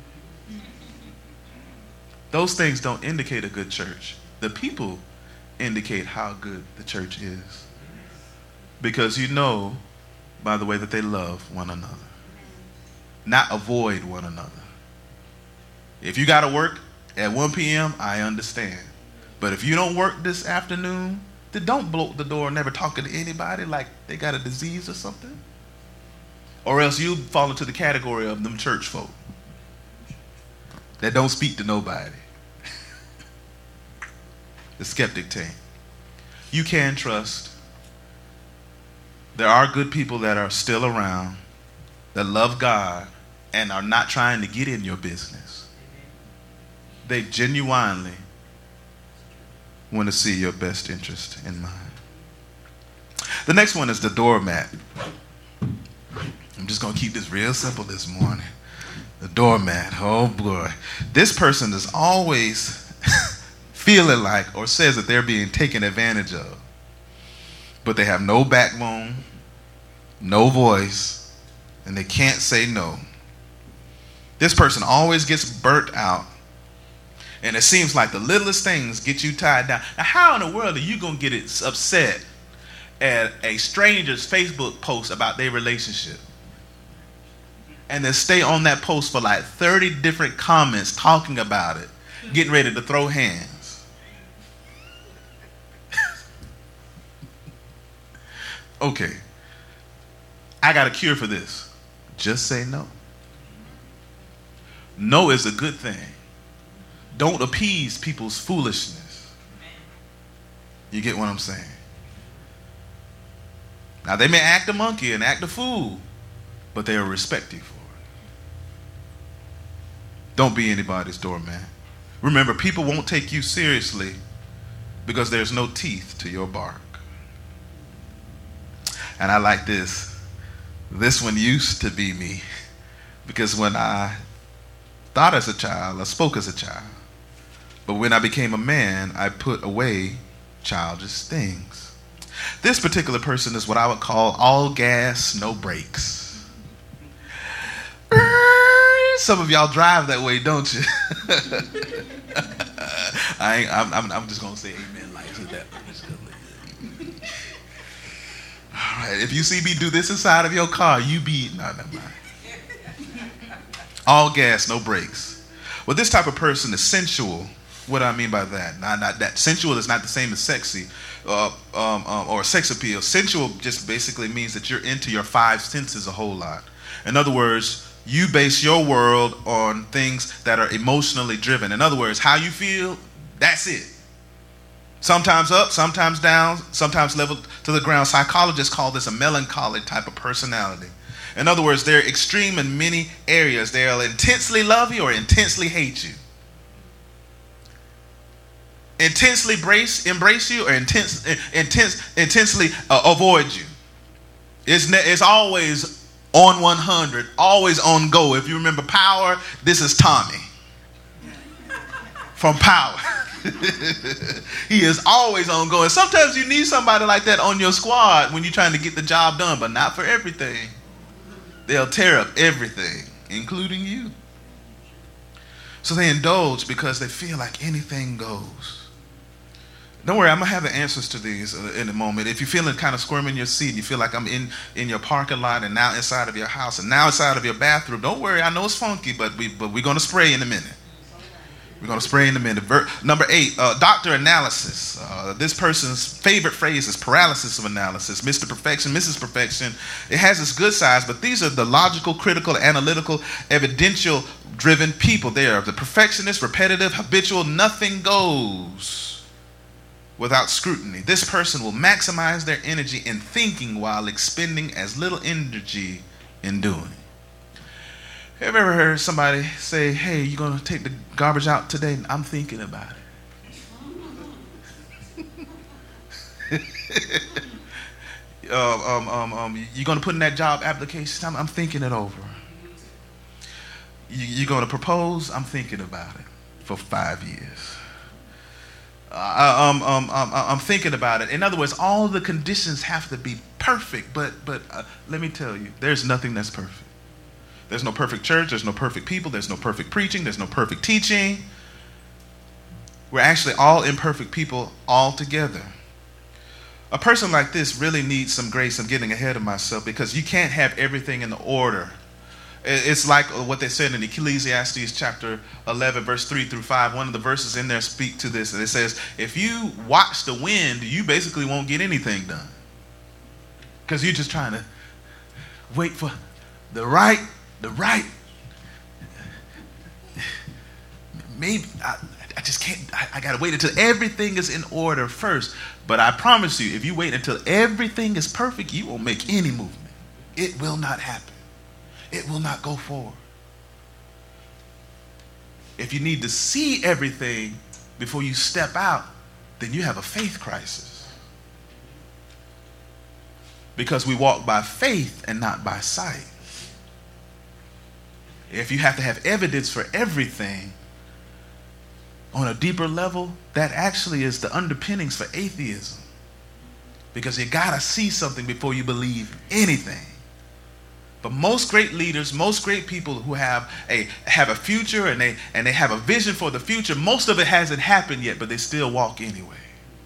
Those things don't indicate a good church. The people indicate how good the church is. Because you know by the way that they love one another. Not avoid one another. If you got to work at one p.m., I understand. But if you don't work this afternoon, then don't blow the door and never talking to anybody like they got a disease or something. Or else you fall into the category of them church folk that don't speak to nobody. The skeptic team. You can trust. There are good people that are still around that love God and are not trying to get in your business. They genuinely want to see your best interest in mind. The next one is the doormat. I'm just going to keep this real simple this morning. The doormat. Oh boy. This person is always feeling like or says that they're being taken advantage of. But they have no backbone, no voice, and they can't say no. This person always gets burnt out. And it seems like the littlest things get you tied down. Now, how in the world are you going to get it upset at a stranger's Facebook post about their relationship? And then stay on that post for like thirty different comments talking about it, getting ready to throw hands. Okay. I got a cure for this. Just say no. No is a good thing. Don't appease people's foolishness. You get what I'm saying? Now, they may act a monkey and act a fool, but they'll respect you for it. Don't be anybody's doormat. Remember, people won't take you seriously because there's no teeth to your bark. And I like this. This one used to be me because when I thought as a child, I spoke as a child. But when I became a man, I put away childish things. This particular person is what I would call all gas, no brakes. Some of y'all drive that way, don't you? I ain't, I'm, I'm, I'm just going to say amen like to that. All right, if you see me do this inside of your car, you be, no, never mind. All gas, no brakes. Well, this type of person is sensual What do I mean by that? Not, not that sensual is not the same as sexy, uh, um, um, or sex appeal. Sensual just basically means that you're into your five senses a whole lot. In other words, you base your world on things that are emotionally driven. In other words, how you feel, that's it. Sometimes up, sometimes down, sometimes leveled to the ground. Psychologists call this a melancholy type of personality. In other words, they're extreme in many areas. They'll intensely love you or intensely hate you. Intensely embrace, embrace you or intense, intense, intensely uh, avoid you. It's, ne- it's always on one hundred, always on go. If you remember Power, this is Tommy from Power. He is always on go. And sometimes you need somebody like that on your squad when you're trying to get the job done, but not for everything. They'll tear up everything, including you. So they indulge because they feel like anything goes. Don't worry, I'm going to have the answers to these in a moment. If you're feeling kind of squirming in your seat, you feel like I'm in, in your parking lot and now inside of your house and now inside of your bathroom, don't worry, I know it's funky, but, we, but we're going to spray in a minute. We're going to spray in a minute. Ver- number eight, uh, doctor analysis. Uh, this person's favorite phrase is paralysis of analysis. Mister Perfection, Missus Perfection. It has its good sides, but these are the logical, critical, analytical, evidential driven people. They are the perfectionist, repetitive, habitual, nothing goes without scrutiny. This person will maximize their energy in thinking while expending as little energy in doing. Have you ever heard somebody say, hey, you going to take the garbage out today? I'm thinking about it. uh, um, um, um, you going to put in that job application? I'm, I'm thinking it over. You, you going to propose? I'm thinking about it for five years. Uh, um, um, um, I'm thinking about it. In other words, all the conditions have to be perfect, but but uh, let me tell you, there's nothing that's perfect. There's no perfect church, there's no perfect people, there's no perfect preaching, there's no perfect teaching. We're actually all imperfect people all together. A person like this really needs some grace. I'm getting ahead of myself because you can't have everything in order. It's like what they said in Ecclesiastes chapter eleven, verse three through five. One of the verses in there speak to this. And it says, if you watch the wind, you basically won't get anything done. Because you're just trying to wait for the right, the right. Maybe, I, I just can't, I, I got to wait until everything is in order first. But I promise you, if you wait until everything is perfect, you won't make any movement. It will not happen. It will not go forward. If you need to see everything before you step out, then you have a faith crisis. Because we walk by faith and not by sight. If you have to have evidence for everything on a deeper level, that actually is the underpinnings for atheism. Because you gotta see something before you believe anything. But most great leaders, most great people who have a have a future and they and they have a vision for the future, most of it hasn't happened yet, but they still walk anyway.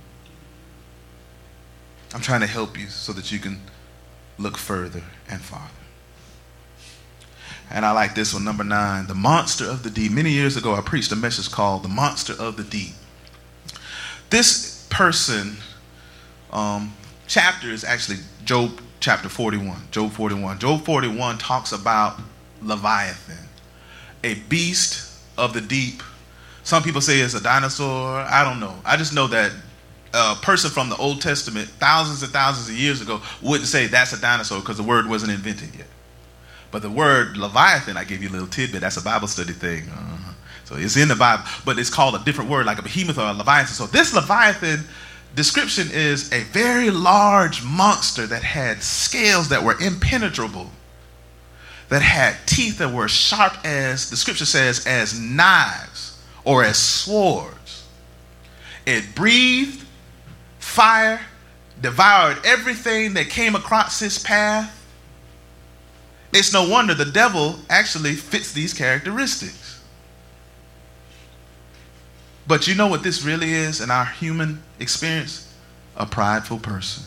I'm trying to help you so that you can look further and farther. And I like this one, number nine, the monster of the deep. Many years ago, I preached a message called The Monster of the Deep. This person, um, chapter is actually Job chapter forty-one. Job forty-one. Job forty-one talks about Leviathan, a beast of the deep. Some people say it's a dinosaur. I don't know. I just know that a person from the Old Testament, thousands and thousands of years ago, wouldn't say that's a dinosaur because the word wasn't invented yet. But the word Leviathan, I gave you a little tidbit. That's a Bible study thing. Uh-huh. So it's in the Bible, but it's called a different word, like a behemoth or a Leviathan. So this Leviathan description is a very large monster that had scales that were impenetrable, that had teeth that were sharp as, the scripture says, as knives or as swords. It breathed fire, devoured everything that came across his path. It's no wonder the devil actually fits these characteristics. But you know what this really is in our human experience? A prideful person.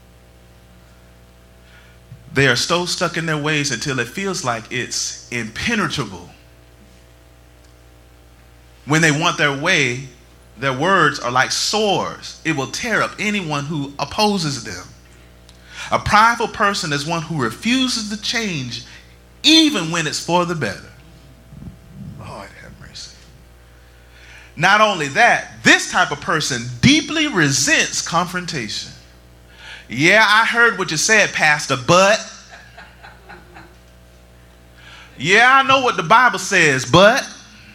They are so stuck in their ways until it feels like it's impenetrable. When they want their way, Their words are like swords. It will tear up anyone who opposes them. A prideful person is one who refuses to change even when it's for the better. Lord have mercy. Not only that, this type of person deeply resents confrontation. Yeah, I heard what you said, Pastor, but. Yeah, I know what the Bible says, but.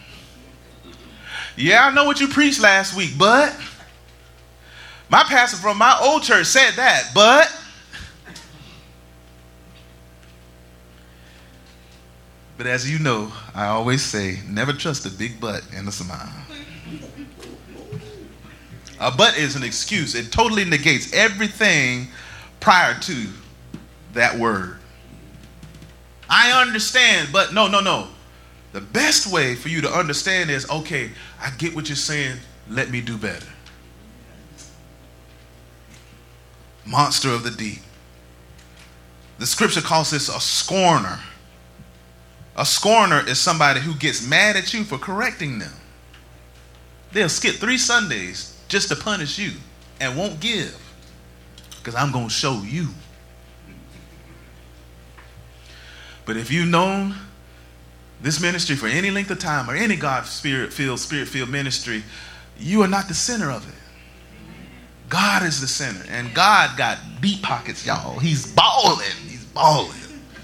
Yeah, I know what you preached last week, but. My pastor from my old church said that, but. But as you know, I always say, never trust a big butt and a smile. A but is an excuse. It totally negates everything prior to that word. I understand, but no, no, no. The best way for you to understand is, okay, I get what you're saying. Let me do better. Monster of the deep. The scripture calls this a scorner. A scorner is somebody who gets mad at you for correcting them. They'll skip three Sundays just to punish you and won't give because I'm going to show you. But if you've known this ministry for any length of time or any God spirit-filled, spirit-filled ministry, you are not the center of it. God is the center. And God got deep pockets, y'all. He's balling. He's balling.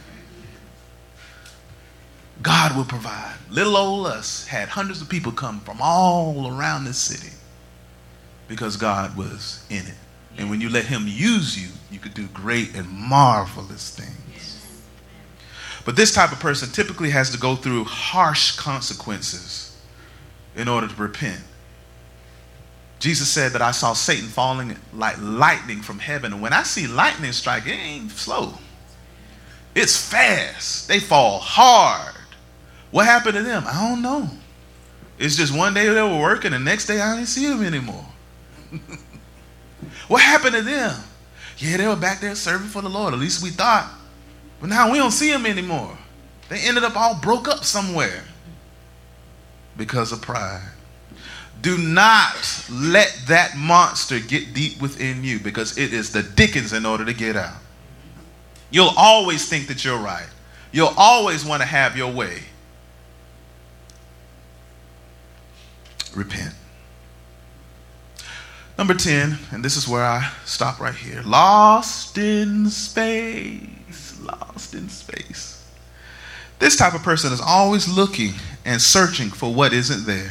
God will provide. Little old us had hundreds of people come from all around this city because God was in it. And when you let him use you, you could do great and marvelous things. But this type of person typically has to go through harsh consequences in order to repent. Jesus said that I saw Satan falling like lightning from heaven. And when I see lightning strike, it ain't slow. It's fast. They fall hard. What happened to them? I don't know. It's just one day they were working, and the next day I didn't see them anymore. What happened to them? Yeah, they were back there serving for the Lord. At least we thought. But now we don't see them anymore. They ended up all broke up somewhere because of pride. Do not let that monster get deep within you because it is the dickens in order to get out. You'll always think that you're right. You'll always want to have your way. Repent. Number ten, and this is where I stop right here. Lost in space. Lost in space. This type of person is always looking and searching for what isn't there.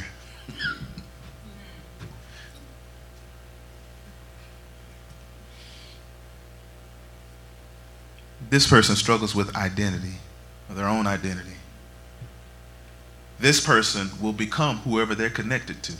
This person struggles with identity, their own identity. This person will become whoever they're connected to.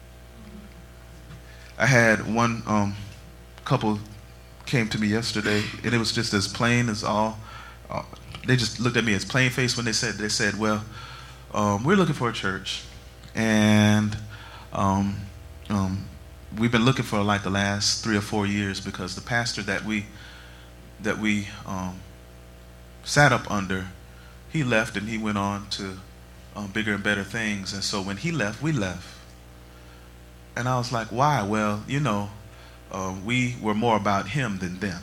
I had one um, couple came to me yesterday, and it was just as plain as all. Uh, they just looked at me as plain faced when they said, they said, well, um, we're looking for a church, and um, um, we've been looking for like the last three or four years because the pastor that we that we um, sat up under, he left and he went on to um, bigger and better things. And so when he left, we left. And I was like, why? Well, you know, uh, we were more about him than them.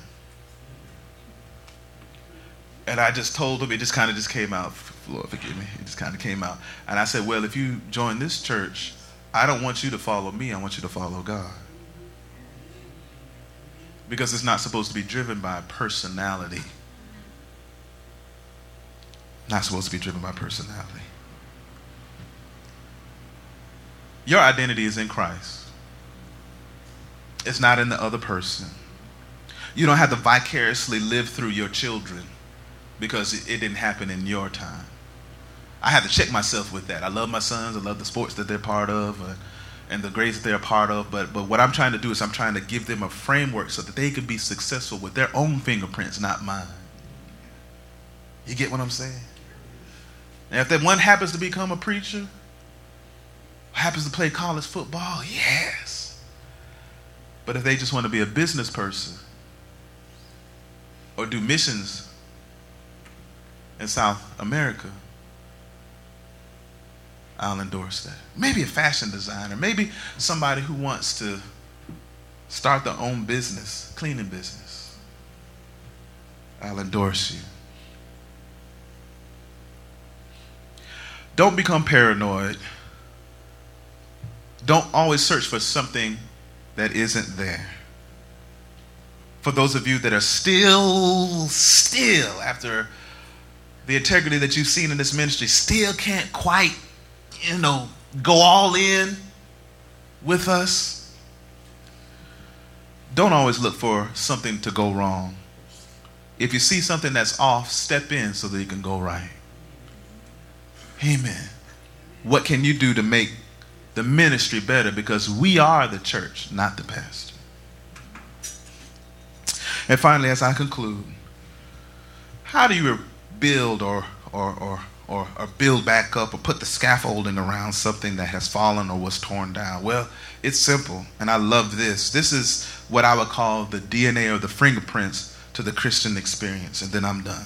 And I just told him, it just kind of just came out. Lord, forgive me. It just kind of came out. And I said, well, if you join this church, I don't want you to follow me. I want you to follow God. Because it's not supposed to be driven by personality. Not supposed to be driven by personality. Your identity is in Christ. It's not in the other person. You don't have to vicariously live through your children because it, it didn't happen in your time. I have to check myself with that. I love my sons. I love the sports that they're part of. Uh, and the grades that they're a part of, but but what I'm trying to do is I'm trying to give them a framework so that they can be successful with their own fingerprints, not mine. You get what I'm saying? And if that one happens to become a preacher, happens to play college football, yes. But if they just want to be a business person or do missions in South America, I'll endorse that. Maybe a fashion designer, maybe somebody who wants to start their own business, cleaning business. I'll endorse you. Don't become paranoid. Don't always search for something that isn't there. For those of you that are still, still, after the integrity that you've seen in this ministry, still can't quite, you know, go all in with us, don't always look for something to go wrong. If you see something that's off, step in so that you can go right. Amen. What can you do to make the ministry better? Because we are the church, not the pastor. And finally, as I conclude, how do you build or or or or, or build back up or put the scaffolding around something that has fallen or was torn down? Well, it's simple, and I love this. This is what I would call the D N A or the fingerprints to the Christian experience, and then I'm done.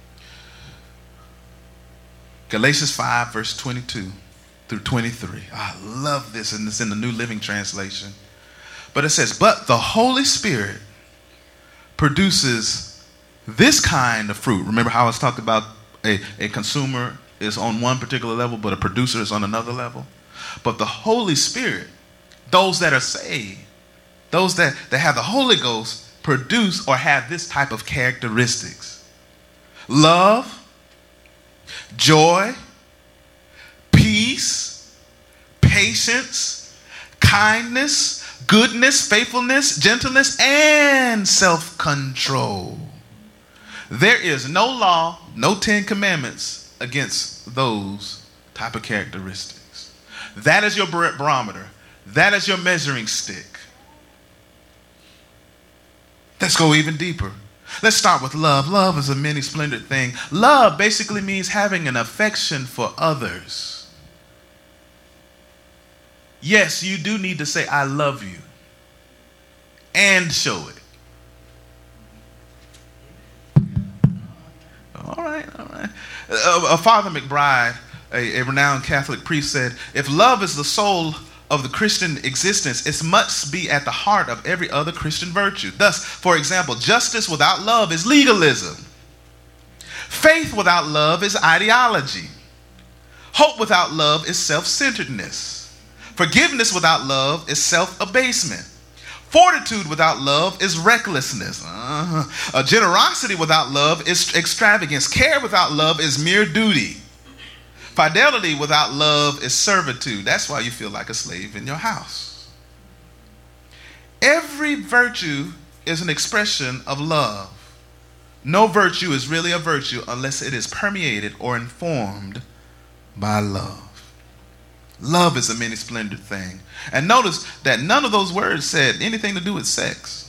Galatians five, verse twenty-two through twenty-three. I love this, and it's in the New Living Translation. But it says, but the Holy Spirit produces this kind of fruit. Remember how I was talking about a, a consumer is on one particular level, but a producer is on another level? But the Holy Spirit, those that are saved, those that, that have the Holy Ghost, produce or have this type of characteristics: love, joy, peace, patience, kindness, goodness, faithfulness, gentleness, and self-control. There is no law, no Ten Commandments against those type of characteristics. That is your barometer. That is your measuring stick. Let's go even deeper. Let's start with love. Love is a many splendid thing. Love basically means having an affection for others. Yes, you do need to say, I love you, and show it. All right, all right. Uh, uh, Father McBride, a, a renowned Catholic priest, said, if love is the soul of the Christian existence, it must be at the heart of every other Christian virtue. Thus, for example, justice without love is legalism. Faith without love is ideology. Hope without love is self-centeredness. Forgiveness without love is self-abasement. Fortitude without love is recklessness. Uh-huh. A generosity without love is extravagance. Care without love is mere duty. Fidelity without love is servitude. That's why you feel like a slave in your house. Every virtue is an expression of love. No virtue is really a virtue unless it is permeated or informed by love. Love is a many splendid thing. And notice that none of those words said anything to do with sex.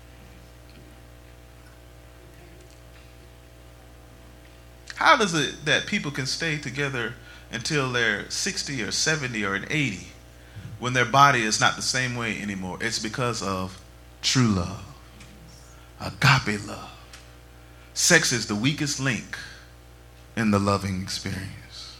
How is it that people can stay together until they're sixty or seventy or eighty when their body is not the same way anymore? It's because of true love, agape love. Sex is the weakest link in the loving experience.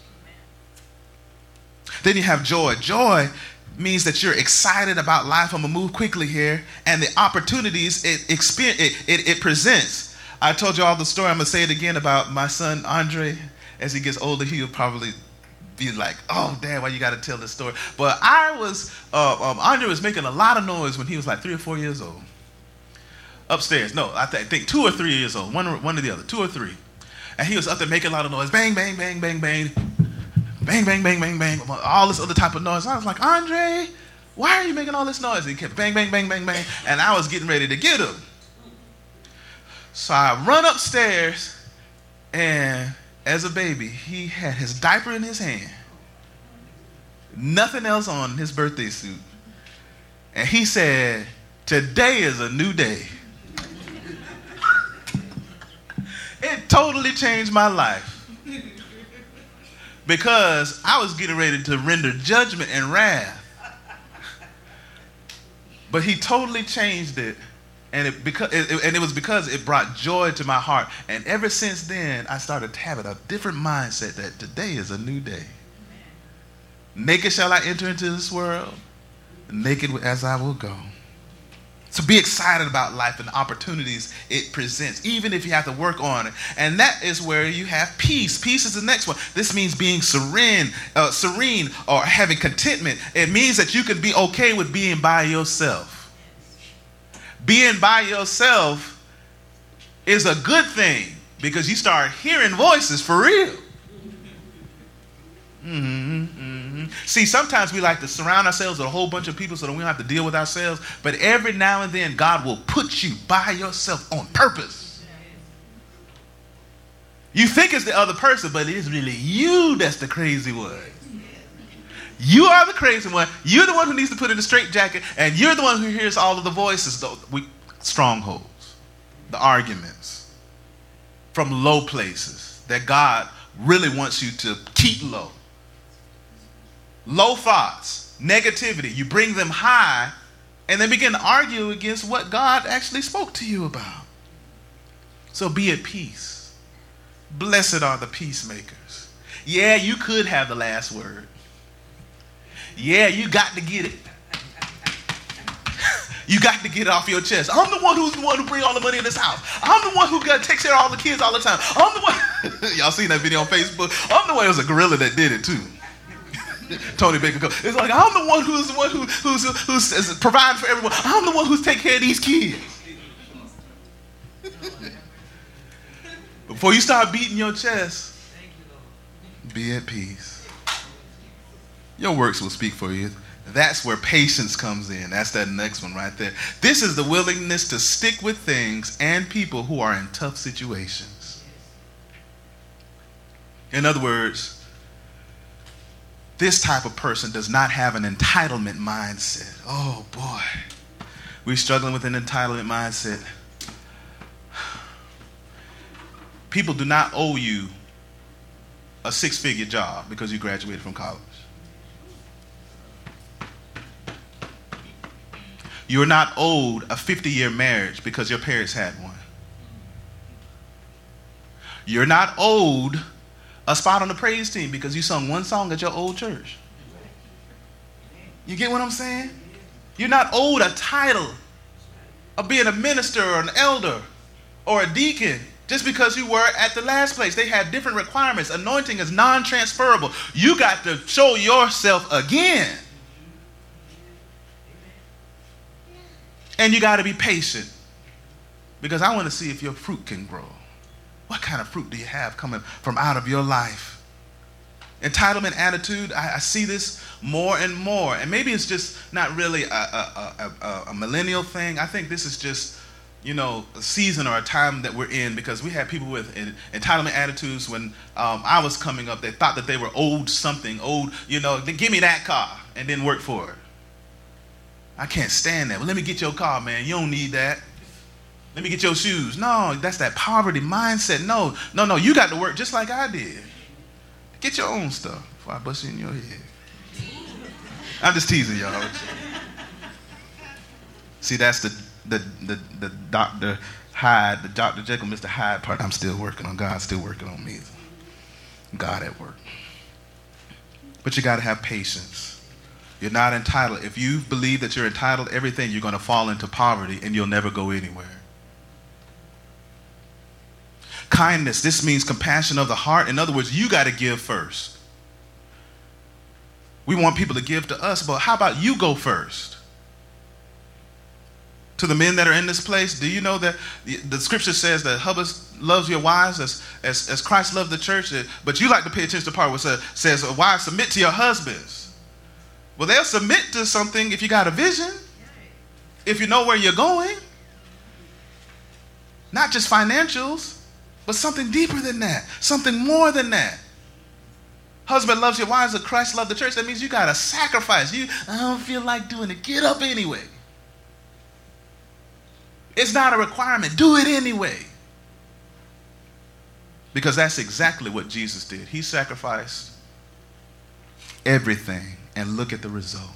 Then you have joy. Joy means that you're excited about life. I'm going to move quickly here. And the opportunities it, experience, it, it, it presents. I told you all the story. I'm going to say it again about my son, Andre. As he gets older, he'll probably be like, oh, Dad, why you got to tell this story? But I was, uh, um, Andre was making a lot of noise when he was like three or four years old. Upstairs. No, I th- think two or three years old. One or, one or the other. Two or three. And he was up there making a lot of noise. Bang, bang, bang, bang, bang. Bang, bang, bang, bang, bang, all this other type of noise. I was like, Andre, why are you making all this noise? And he kept bang, bang, bang, bang, bang. And I was getting ready to get him. So I run upstairs, and as a baby, he had his diaper in his hand. Nothing else on his birthday suit. And he said, today is a new day. It totally changed my life. Because I was getting ready to render judgment and wrath. But he totally changed it. And it, because, it, and it was because it brought joy to my heart. And ever since then, I started having a different mindset that today is a new day. Naked shall I enter into this world, naked as I will go. So be excited about life and the opportunities it presents, even if you have to work on it. And that is where you have peace. Peace is the next one. This means being serene, uh, serene or having contentment. It means that you can be okay with being by yourself. Being by yourself is a good thing because you start hearing voices for real. Mm-hmm, mm-hmm. See, sometimes we like to surround ourselves with a whole bunch of people so that we don't have to deal with ourselves. But every now and then, God will put you by yourself on purpose. You think it's the other person, but it is really you that's the crazy one. You are the crazy one. You're the one who needs to put in the straitjacket, and you're the one who hears all of the voices, the we, strongholds, the arguments from low places that God really wants you to keep low. Low thoughts, negativity, you bring them high and then begin to argue against what God actually spoke to you about. So be at peace. Blessed are the peacemakers. Yeah, you could have the last word. Yeah, you got to get it. You got to get it off your chest. I'm the one who's the one who brings all the money in this house. I'm the one who got to take care of all the kids all the time. I'm the one. Y'all seen that video on Facebook? I'm the one. It was a gorilla that did it too. Tony Baker goes, it's like, I'm the one who's the one who, who's, who's, who's providing for everyone. I'm the one who's taking care of these kids. Before you start beating your chest, be at peace. Your works will speak for you. That's where patience comes in. That's that next one right there. This is the willingness to stick with things and people who are in tough situations. In other words, this type of person does not have an entitlement mindset. Oh boy, we're struggling with an entitlement mindset. People do not owe you a six-figure job because you graduated from college. You're not owed a fifty-year marriage because your parents had one. You're not owed a spot on the praise team because you sung one song at your old church. You get what I'm saying? You're not owed a title of being a minister or an elder or a deacon just because you were at the last place. They had different requirements. Anointing is non-transferable. You got to show yourself again. And you got to be patient because I want to see if your fruit can grow. What kind of fruit do you have coming from out of your life? Entitlement attitude, I, I see this more and more. And maybe it's just not really a, a, a, a millennial thing. I think this is just, you know, a season or a time that we're in because we had people with entitlement attitudes when um, I was coming up. They thought that they were owed something, owed, you know, give me that car and didn't work for it. I can't stand that. Well, let me get your car, man. You don't need that. Let me get your shoes. No, that's that poverty mindset. No, no, no. You got to work just like I did. Get your own stuff before I bust you in your head. I'm just teasing y'all. See, that's the the the, the Doctor Hyde, the Doctor Jekyll, Mister Hyde part. I'm still working on. God's still working on me. God at work. But you got to have patience. You're not entitled. If you believe that you're entitled to everything, you're going to fall into poverty and you'll never go anywhere. Kindness, this means compassion of the heart. In other words, you got to give first. We want people to give to us, but how about you go first? To the men that are in this place, do you know that the, the scripture says that husbands loves your wives as, as, as Christ loved the church? But you like to pay attention to the part where it says, says wives, submit to your husbands. Well, they'll submit to something if you got a vision, if you know where you're going. Not just financials, but something deeper than that, something more than that. Husband loves your wives as Christ loved the church. That means you got to sacrifice. You, I don't feel like doing it. Get up anyway. It's not a requirement. Do it anyway. Because that's exactly what Jesus did. He sacrificed everything, and look at the result.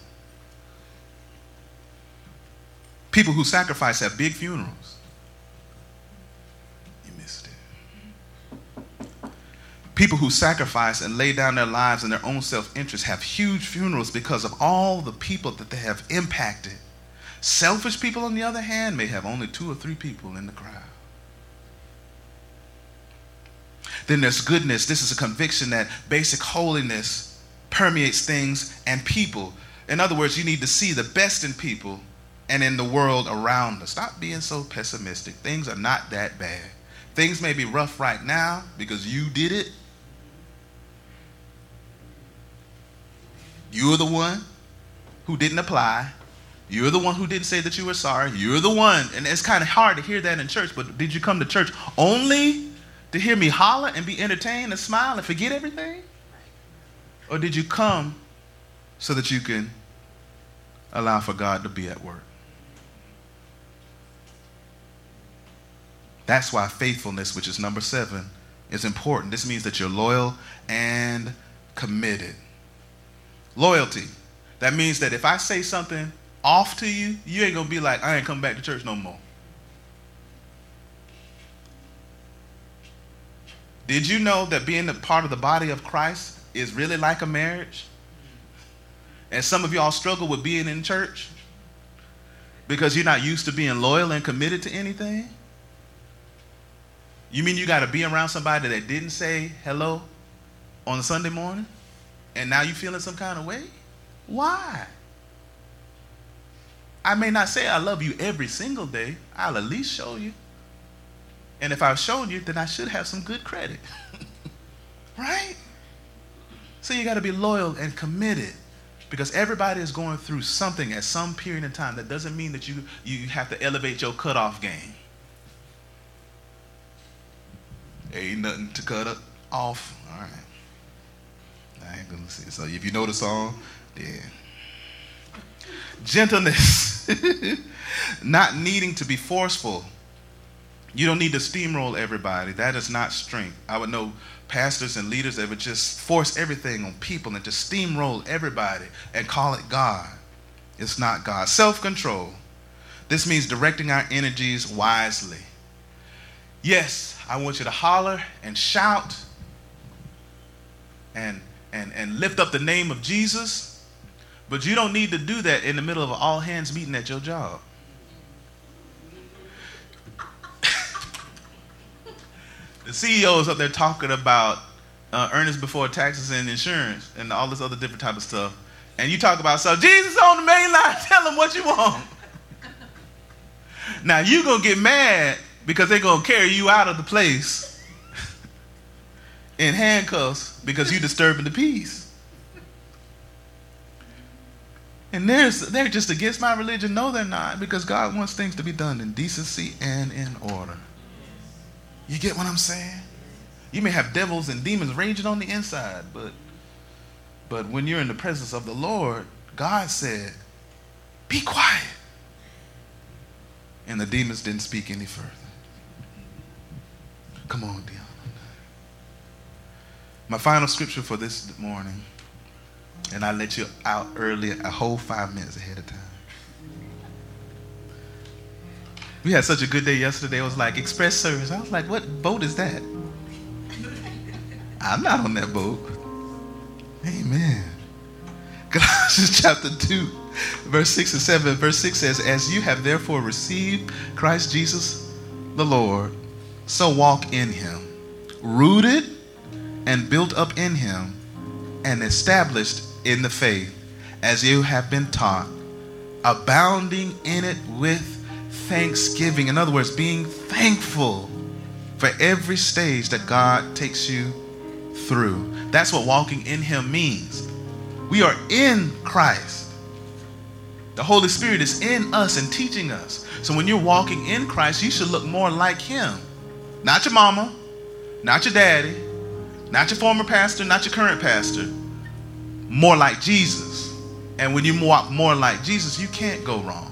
People who sacrifice have big funerals. You missed it. People who sacrifice and lay down their lives in their own self-interest have huge funerals because of all the people that they have impacted. Selfish people, on the other hand, may have only two or three people in the crowd. Then there's goodness. This is a conviction that basic holiness permeates things and people. In other words, you need to see the best in people and in the world around us. Stop being so pessimistic. Things are not that bad. Things may be rough right now because you did it. You're the one who didn't apply. You're the one who didn't say that you were sorry. You're the one. And it's kind of hard to hear that in church, but did you come to church only to hear me holler and be entertained and smile and forget everything? Or did you come so that you can allow for God to be at work? That's why faithfulness, which is number seven, is important. This means that you're loyal and committed. Loyalty. That means that if I say something off to you, you ain't going to be like, I ain't coming back to church no more. Did you know that being a part of the body of Christ is really like a marriage? And some of y'all struggle with being in church because you're not used to being loyal and committed to anything? You mean you got to be around somebody that didn't say hello on a Sunday morning? And now you feeling some kind of way? Why? I may not say I love you every single day. I'll at least show you. And if I've shown you, then I should have some good credit. Right? So you got to be loyal and committed because everybody is going through something at some period in time. That doesn't mean that you, you have to elevate your cutoff game. Ain't nothing to cut up off. All right. I ain't gonna see it. So if you know the song, then gentleness. Not needing to be forceful. You don't need to steamroll everybody. That is not strength. I would know pastors and leaders that would just force everything on people and just steamroll everybody and call it God. It's not God. Self-control. This means directing our energies wisely. Yes, I want you to holler and shout and And, and lift up the name of Jesus, but you don't need to do that in the middle of an all-hands meeting at your job. The C E O is up there talking about uh, earnings before taxes and insurance and all this other different type of stuff, and you talk about, so Jesus on the main line, tell him what you want. Now you're going to get mad because they're going to carry you out of the place in handcuffs because you're disturbing the peace. And there's, they're just against my religion. No, they're not, because God wants things to be done in decency and in order. You get what I'm saying? You may have devils and demons raging on the inside, but, but when you're in the presence of the Lord, God said, be quiet. And the demons didn't speak any further. Come on, Dion. My final scripture for this morning, and I let you out early, a whole five minutes ahead of time. We had such a good day yesterday. It was like express service. I was like, what boat is that? I'm not on that boat. Amen. Colossians chapter two, verse six and seven. Verse six says, as you have therefore received Christ Jesus the Lord, so walk in him, rooted and built up in him and established in the faith as you have been taught, abounding in it with thanksgiving. In other words, being thankful for every stage that God takes you through. That's what walking in him means. We are in Christ. The Holy Spirit is in us and teaching us. So when you're walking in Christ, you should look more like him. Not your mama, not your daddy, not your former pastor, not your current pastor. More like Jesus. And when you walk more like Jesus, you can't go wrong.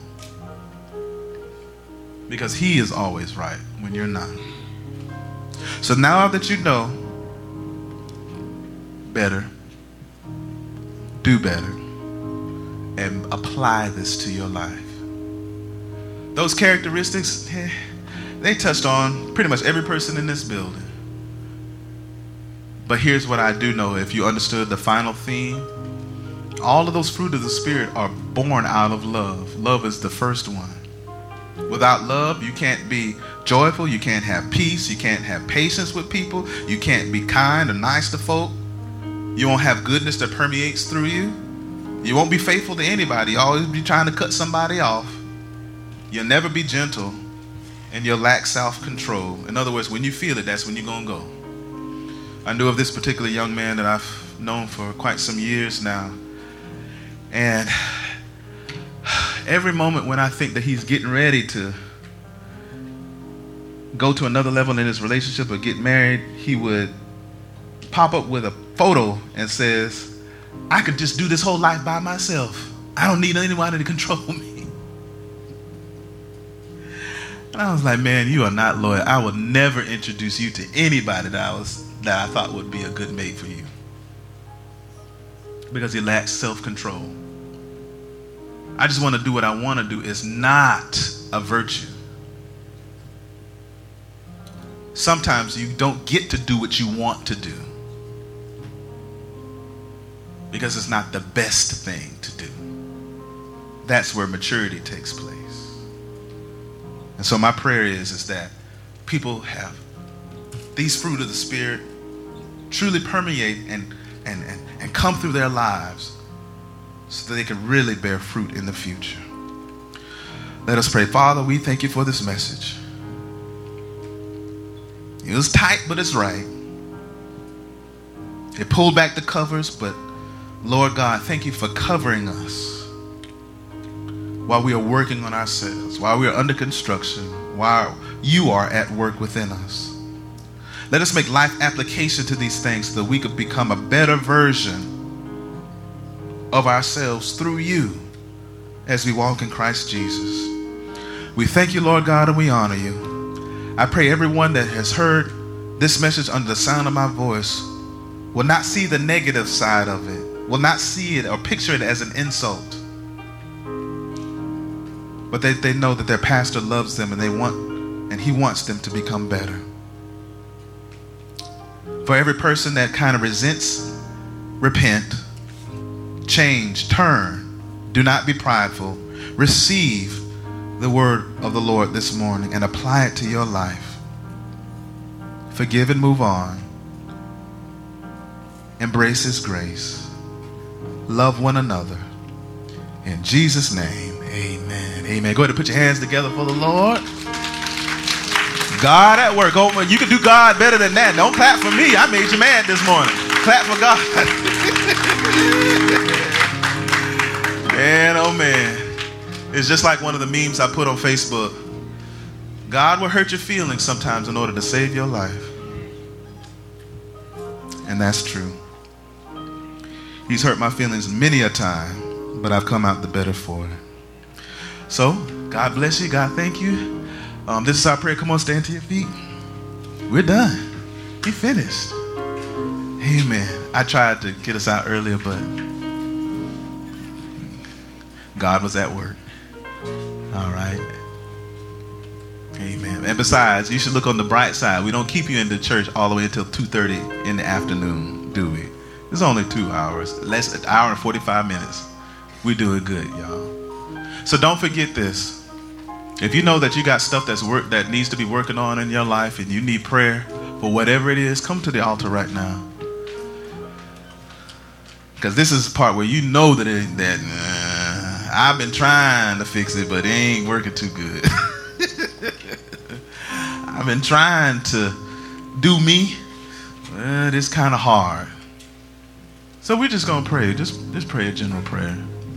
Because he is always right when you're not. So now that you know better, do better, and apply this to your life. Those characteristics, they touched on pretty much every person in this building. But here's what I do know. If you understood the final theme, all of those fruit of the Spirit are born out of love. Love is the first one. Without love, you can't be joyful. You can't have peace. You can't have patience with people. You can't be kind or nice to folk. You won't have goodness that permeates through you. You won't be faithful to anybody. You'll always be trying to cut somebody off. You'll never be gentle, and you'll lack self-control. In other words, when you feel it, that's when you're going to go. I knew of this particular young man that I've known for quite some years now. And every moment when I think that he's getting ready to go to another level in his relationship or get married, he would pop up with a photo and says, I could just do this whole life by myself. I don't need anyone to control me. And I was like, man, you are not loyal. I would never introduce you to anybody that I was that I thought would be a good mate for you. Because he lacks self-control. I just want to do what I want to do is not a virtue. Sometimes you don't get to do what you want to do because it's not the best thing to do. That's where maturity takes place. And so my prayer is, is that people have these fruit of the Spirit truly permeate and, and, and, and come through their lives so that they can really bear fruit in the future. Let us pray. Father, we thank you for this message. It was tight, but it's right. It pulled back the covers, but Lord God, thank you for covering us while we are working on ourselves, while we are under construction, while you are at work within us. Let us make life application to these things so that we could become a better version of ourselves through you as we walk in Christ Jesus. We thank you, Lord God, and we honor you. I pray everyone that has heard this message under the sound of my voice will not see the negative side of it, will not see it or picture it as an insult. But they, they know that their pastor loves them and they want, and he wants them to become better. For every person that kind of resents, repent, change, turn, do not be prideful. Receive the word of the Lord this morning and apply it to your life. Forgive and move on. Embrace his grace. Love one another. In Jesus' name, amen. Amen. Go ahead and put your hands together for the Lord. God at work. Oh, you can do God better than that. Don't clap for me. I made you mad this morning. Clap for God. Man, oh man. It's just like one of the memes I put on Facebook. God will hurt your feelings sometimes in order to save your life. And that's true. He's hurt my feelings many a time, but I've come out the better for it. So, God bless you. God, thank you. Um, this is our prayer. Come on, stand to your feet. We're done. We finished. Amen. I tried to get us out earlier, but God was at work. All right. Amen. And besides, you should look on the bright side. We don't keep you in the church all the way until two thirty in the afternoon, do we? It's only two hours, less an hour and forty-five minutes. We do it good, y'all. So don't forget this. If you know that you got stuff that's work that needs to be working on in your life and you need prayer for whatever it is, come to the altar right now. Because this is the part where you know that, it, that uh, I've been trying to fix it, but it ain't working too good. I've been trying to do me, but it's kind of hard. So we're just going to pray. Just, just pray a general prayer.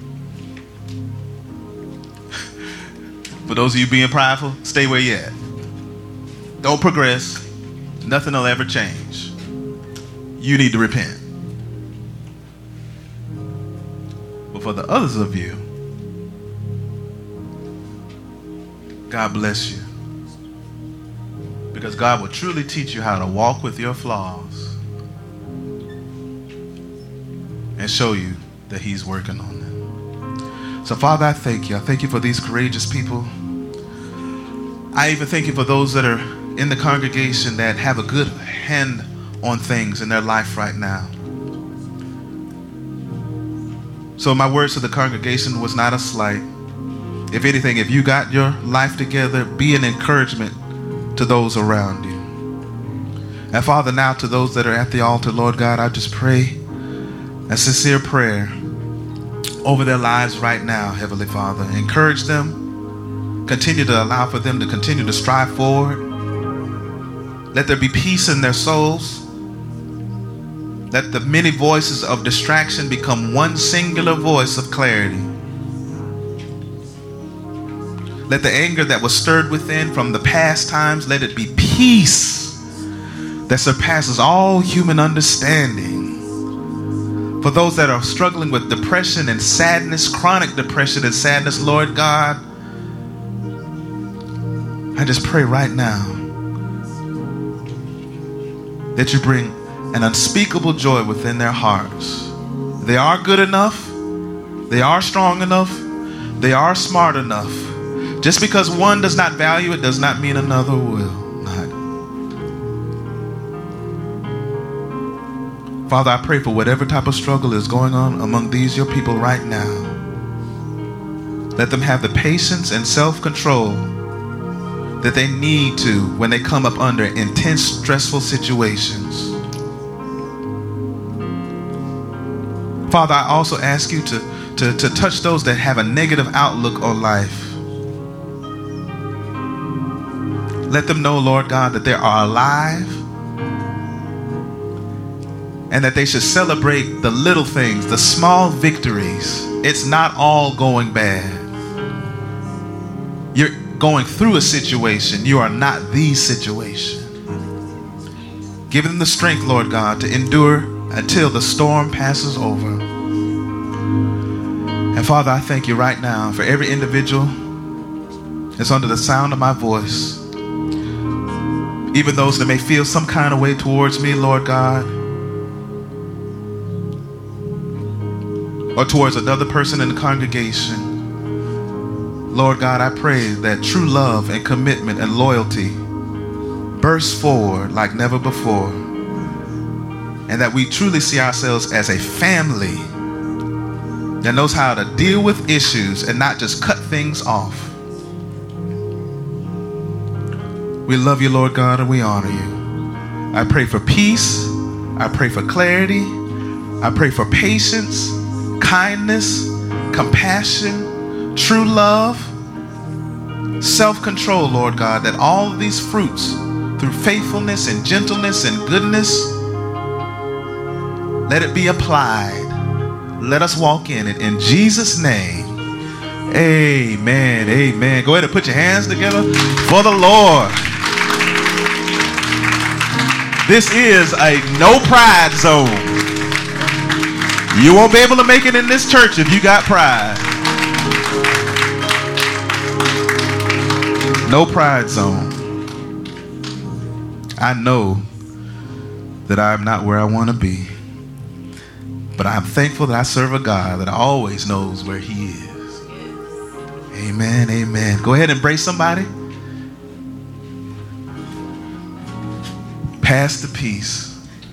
For those of you being prideful, stay where you're at. Don't progress. Nothing will ever change. You need to repent. But for the others of you, God bless you. Because God will truly teach you how to walk with your flaws and show you that he's working on them. So, Father, I thank you. I thank you for these courageous people. I even thank you for those that are in the congregation that have a good hand on things in their life right now. So my words to the congregation was not a slight. If anything, if you got your life together, be an encouragement to those around you. And Father, now to those that are at the altar, Lord God, I just pray a sincere prayer over their lives right now, Heavenly Father. Encourage them. Continue to allow for them to continue to strive forward. Let there be peace in their souls. Let the many voices of distraction become one singular voice of clarity. Let the anger that was stirred within from the past times, let it be peace that surpasses all human understanding. For those that are struggling with depression and sadness, chronic depression and sadness, Lord God, I just pray right now that you bring an unspeakable joy within their hearts. They are good enough. They are strong enough. They are smart enough. Just because one does not value it does not mean another will not. Father, I pray for whatever type of struggle is going on among these your people right now. Let them have the patience and self-control that they need to when they come up under intense, stressful situations. Father, I also ask you to, to, to touch those that have a negative outlook on life. Let them know, Lord God, that they are alive and that they should celebrate the little things, the small victories. It's not all going bad. You're going through a situation. You are not the situation. Give them the strength, Lord God, to endure until the storm passes over. And Father, I thank you right now for every individual that's under the sound of my voice. Even those that may feel some kind of way towards me, Lord God, or towards another person in the congregation. Lord God, I pray that true love and commitment and loyalty burst forward like never before. And that we truly see ourselves as a family that knows how to deal with issues and not just cut things off. We love you, Lord God, and we honor you. I pray for peace. I pray for clarity. I pray for patience, kindness, compassion, true love, self-control, Lord God, that all of these fruits through faithfulness and gentleness and goodness, let it be applied. Let us walk in it. In Jesus' name, amen, amen. Go ahead and put your hands together for the Lord. This is a no pride zone. You won't be able to make it in this church if you got pride. No pride zone. I know that I'm not where I want to be. But I'm thankful that I serve a God that always knows where he is. Amen, amen. Go ahead and embrace somebody. Pass the peace.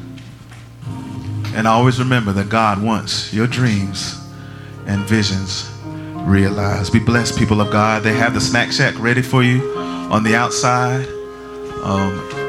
And always remember that God wants your dreams and visions realized. Be blessed, people of God. They have the snack shack ready for you on the outside. Um,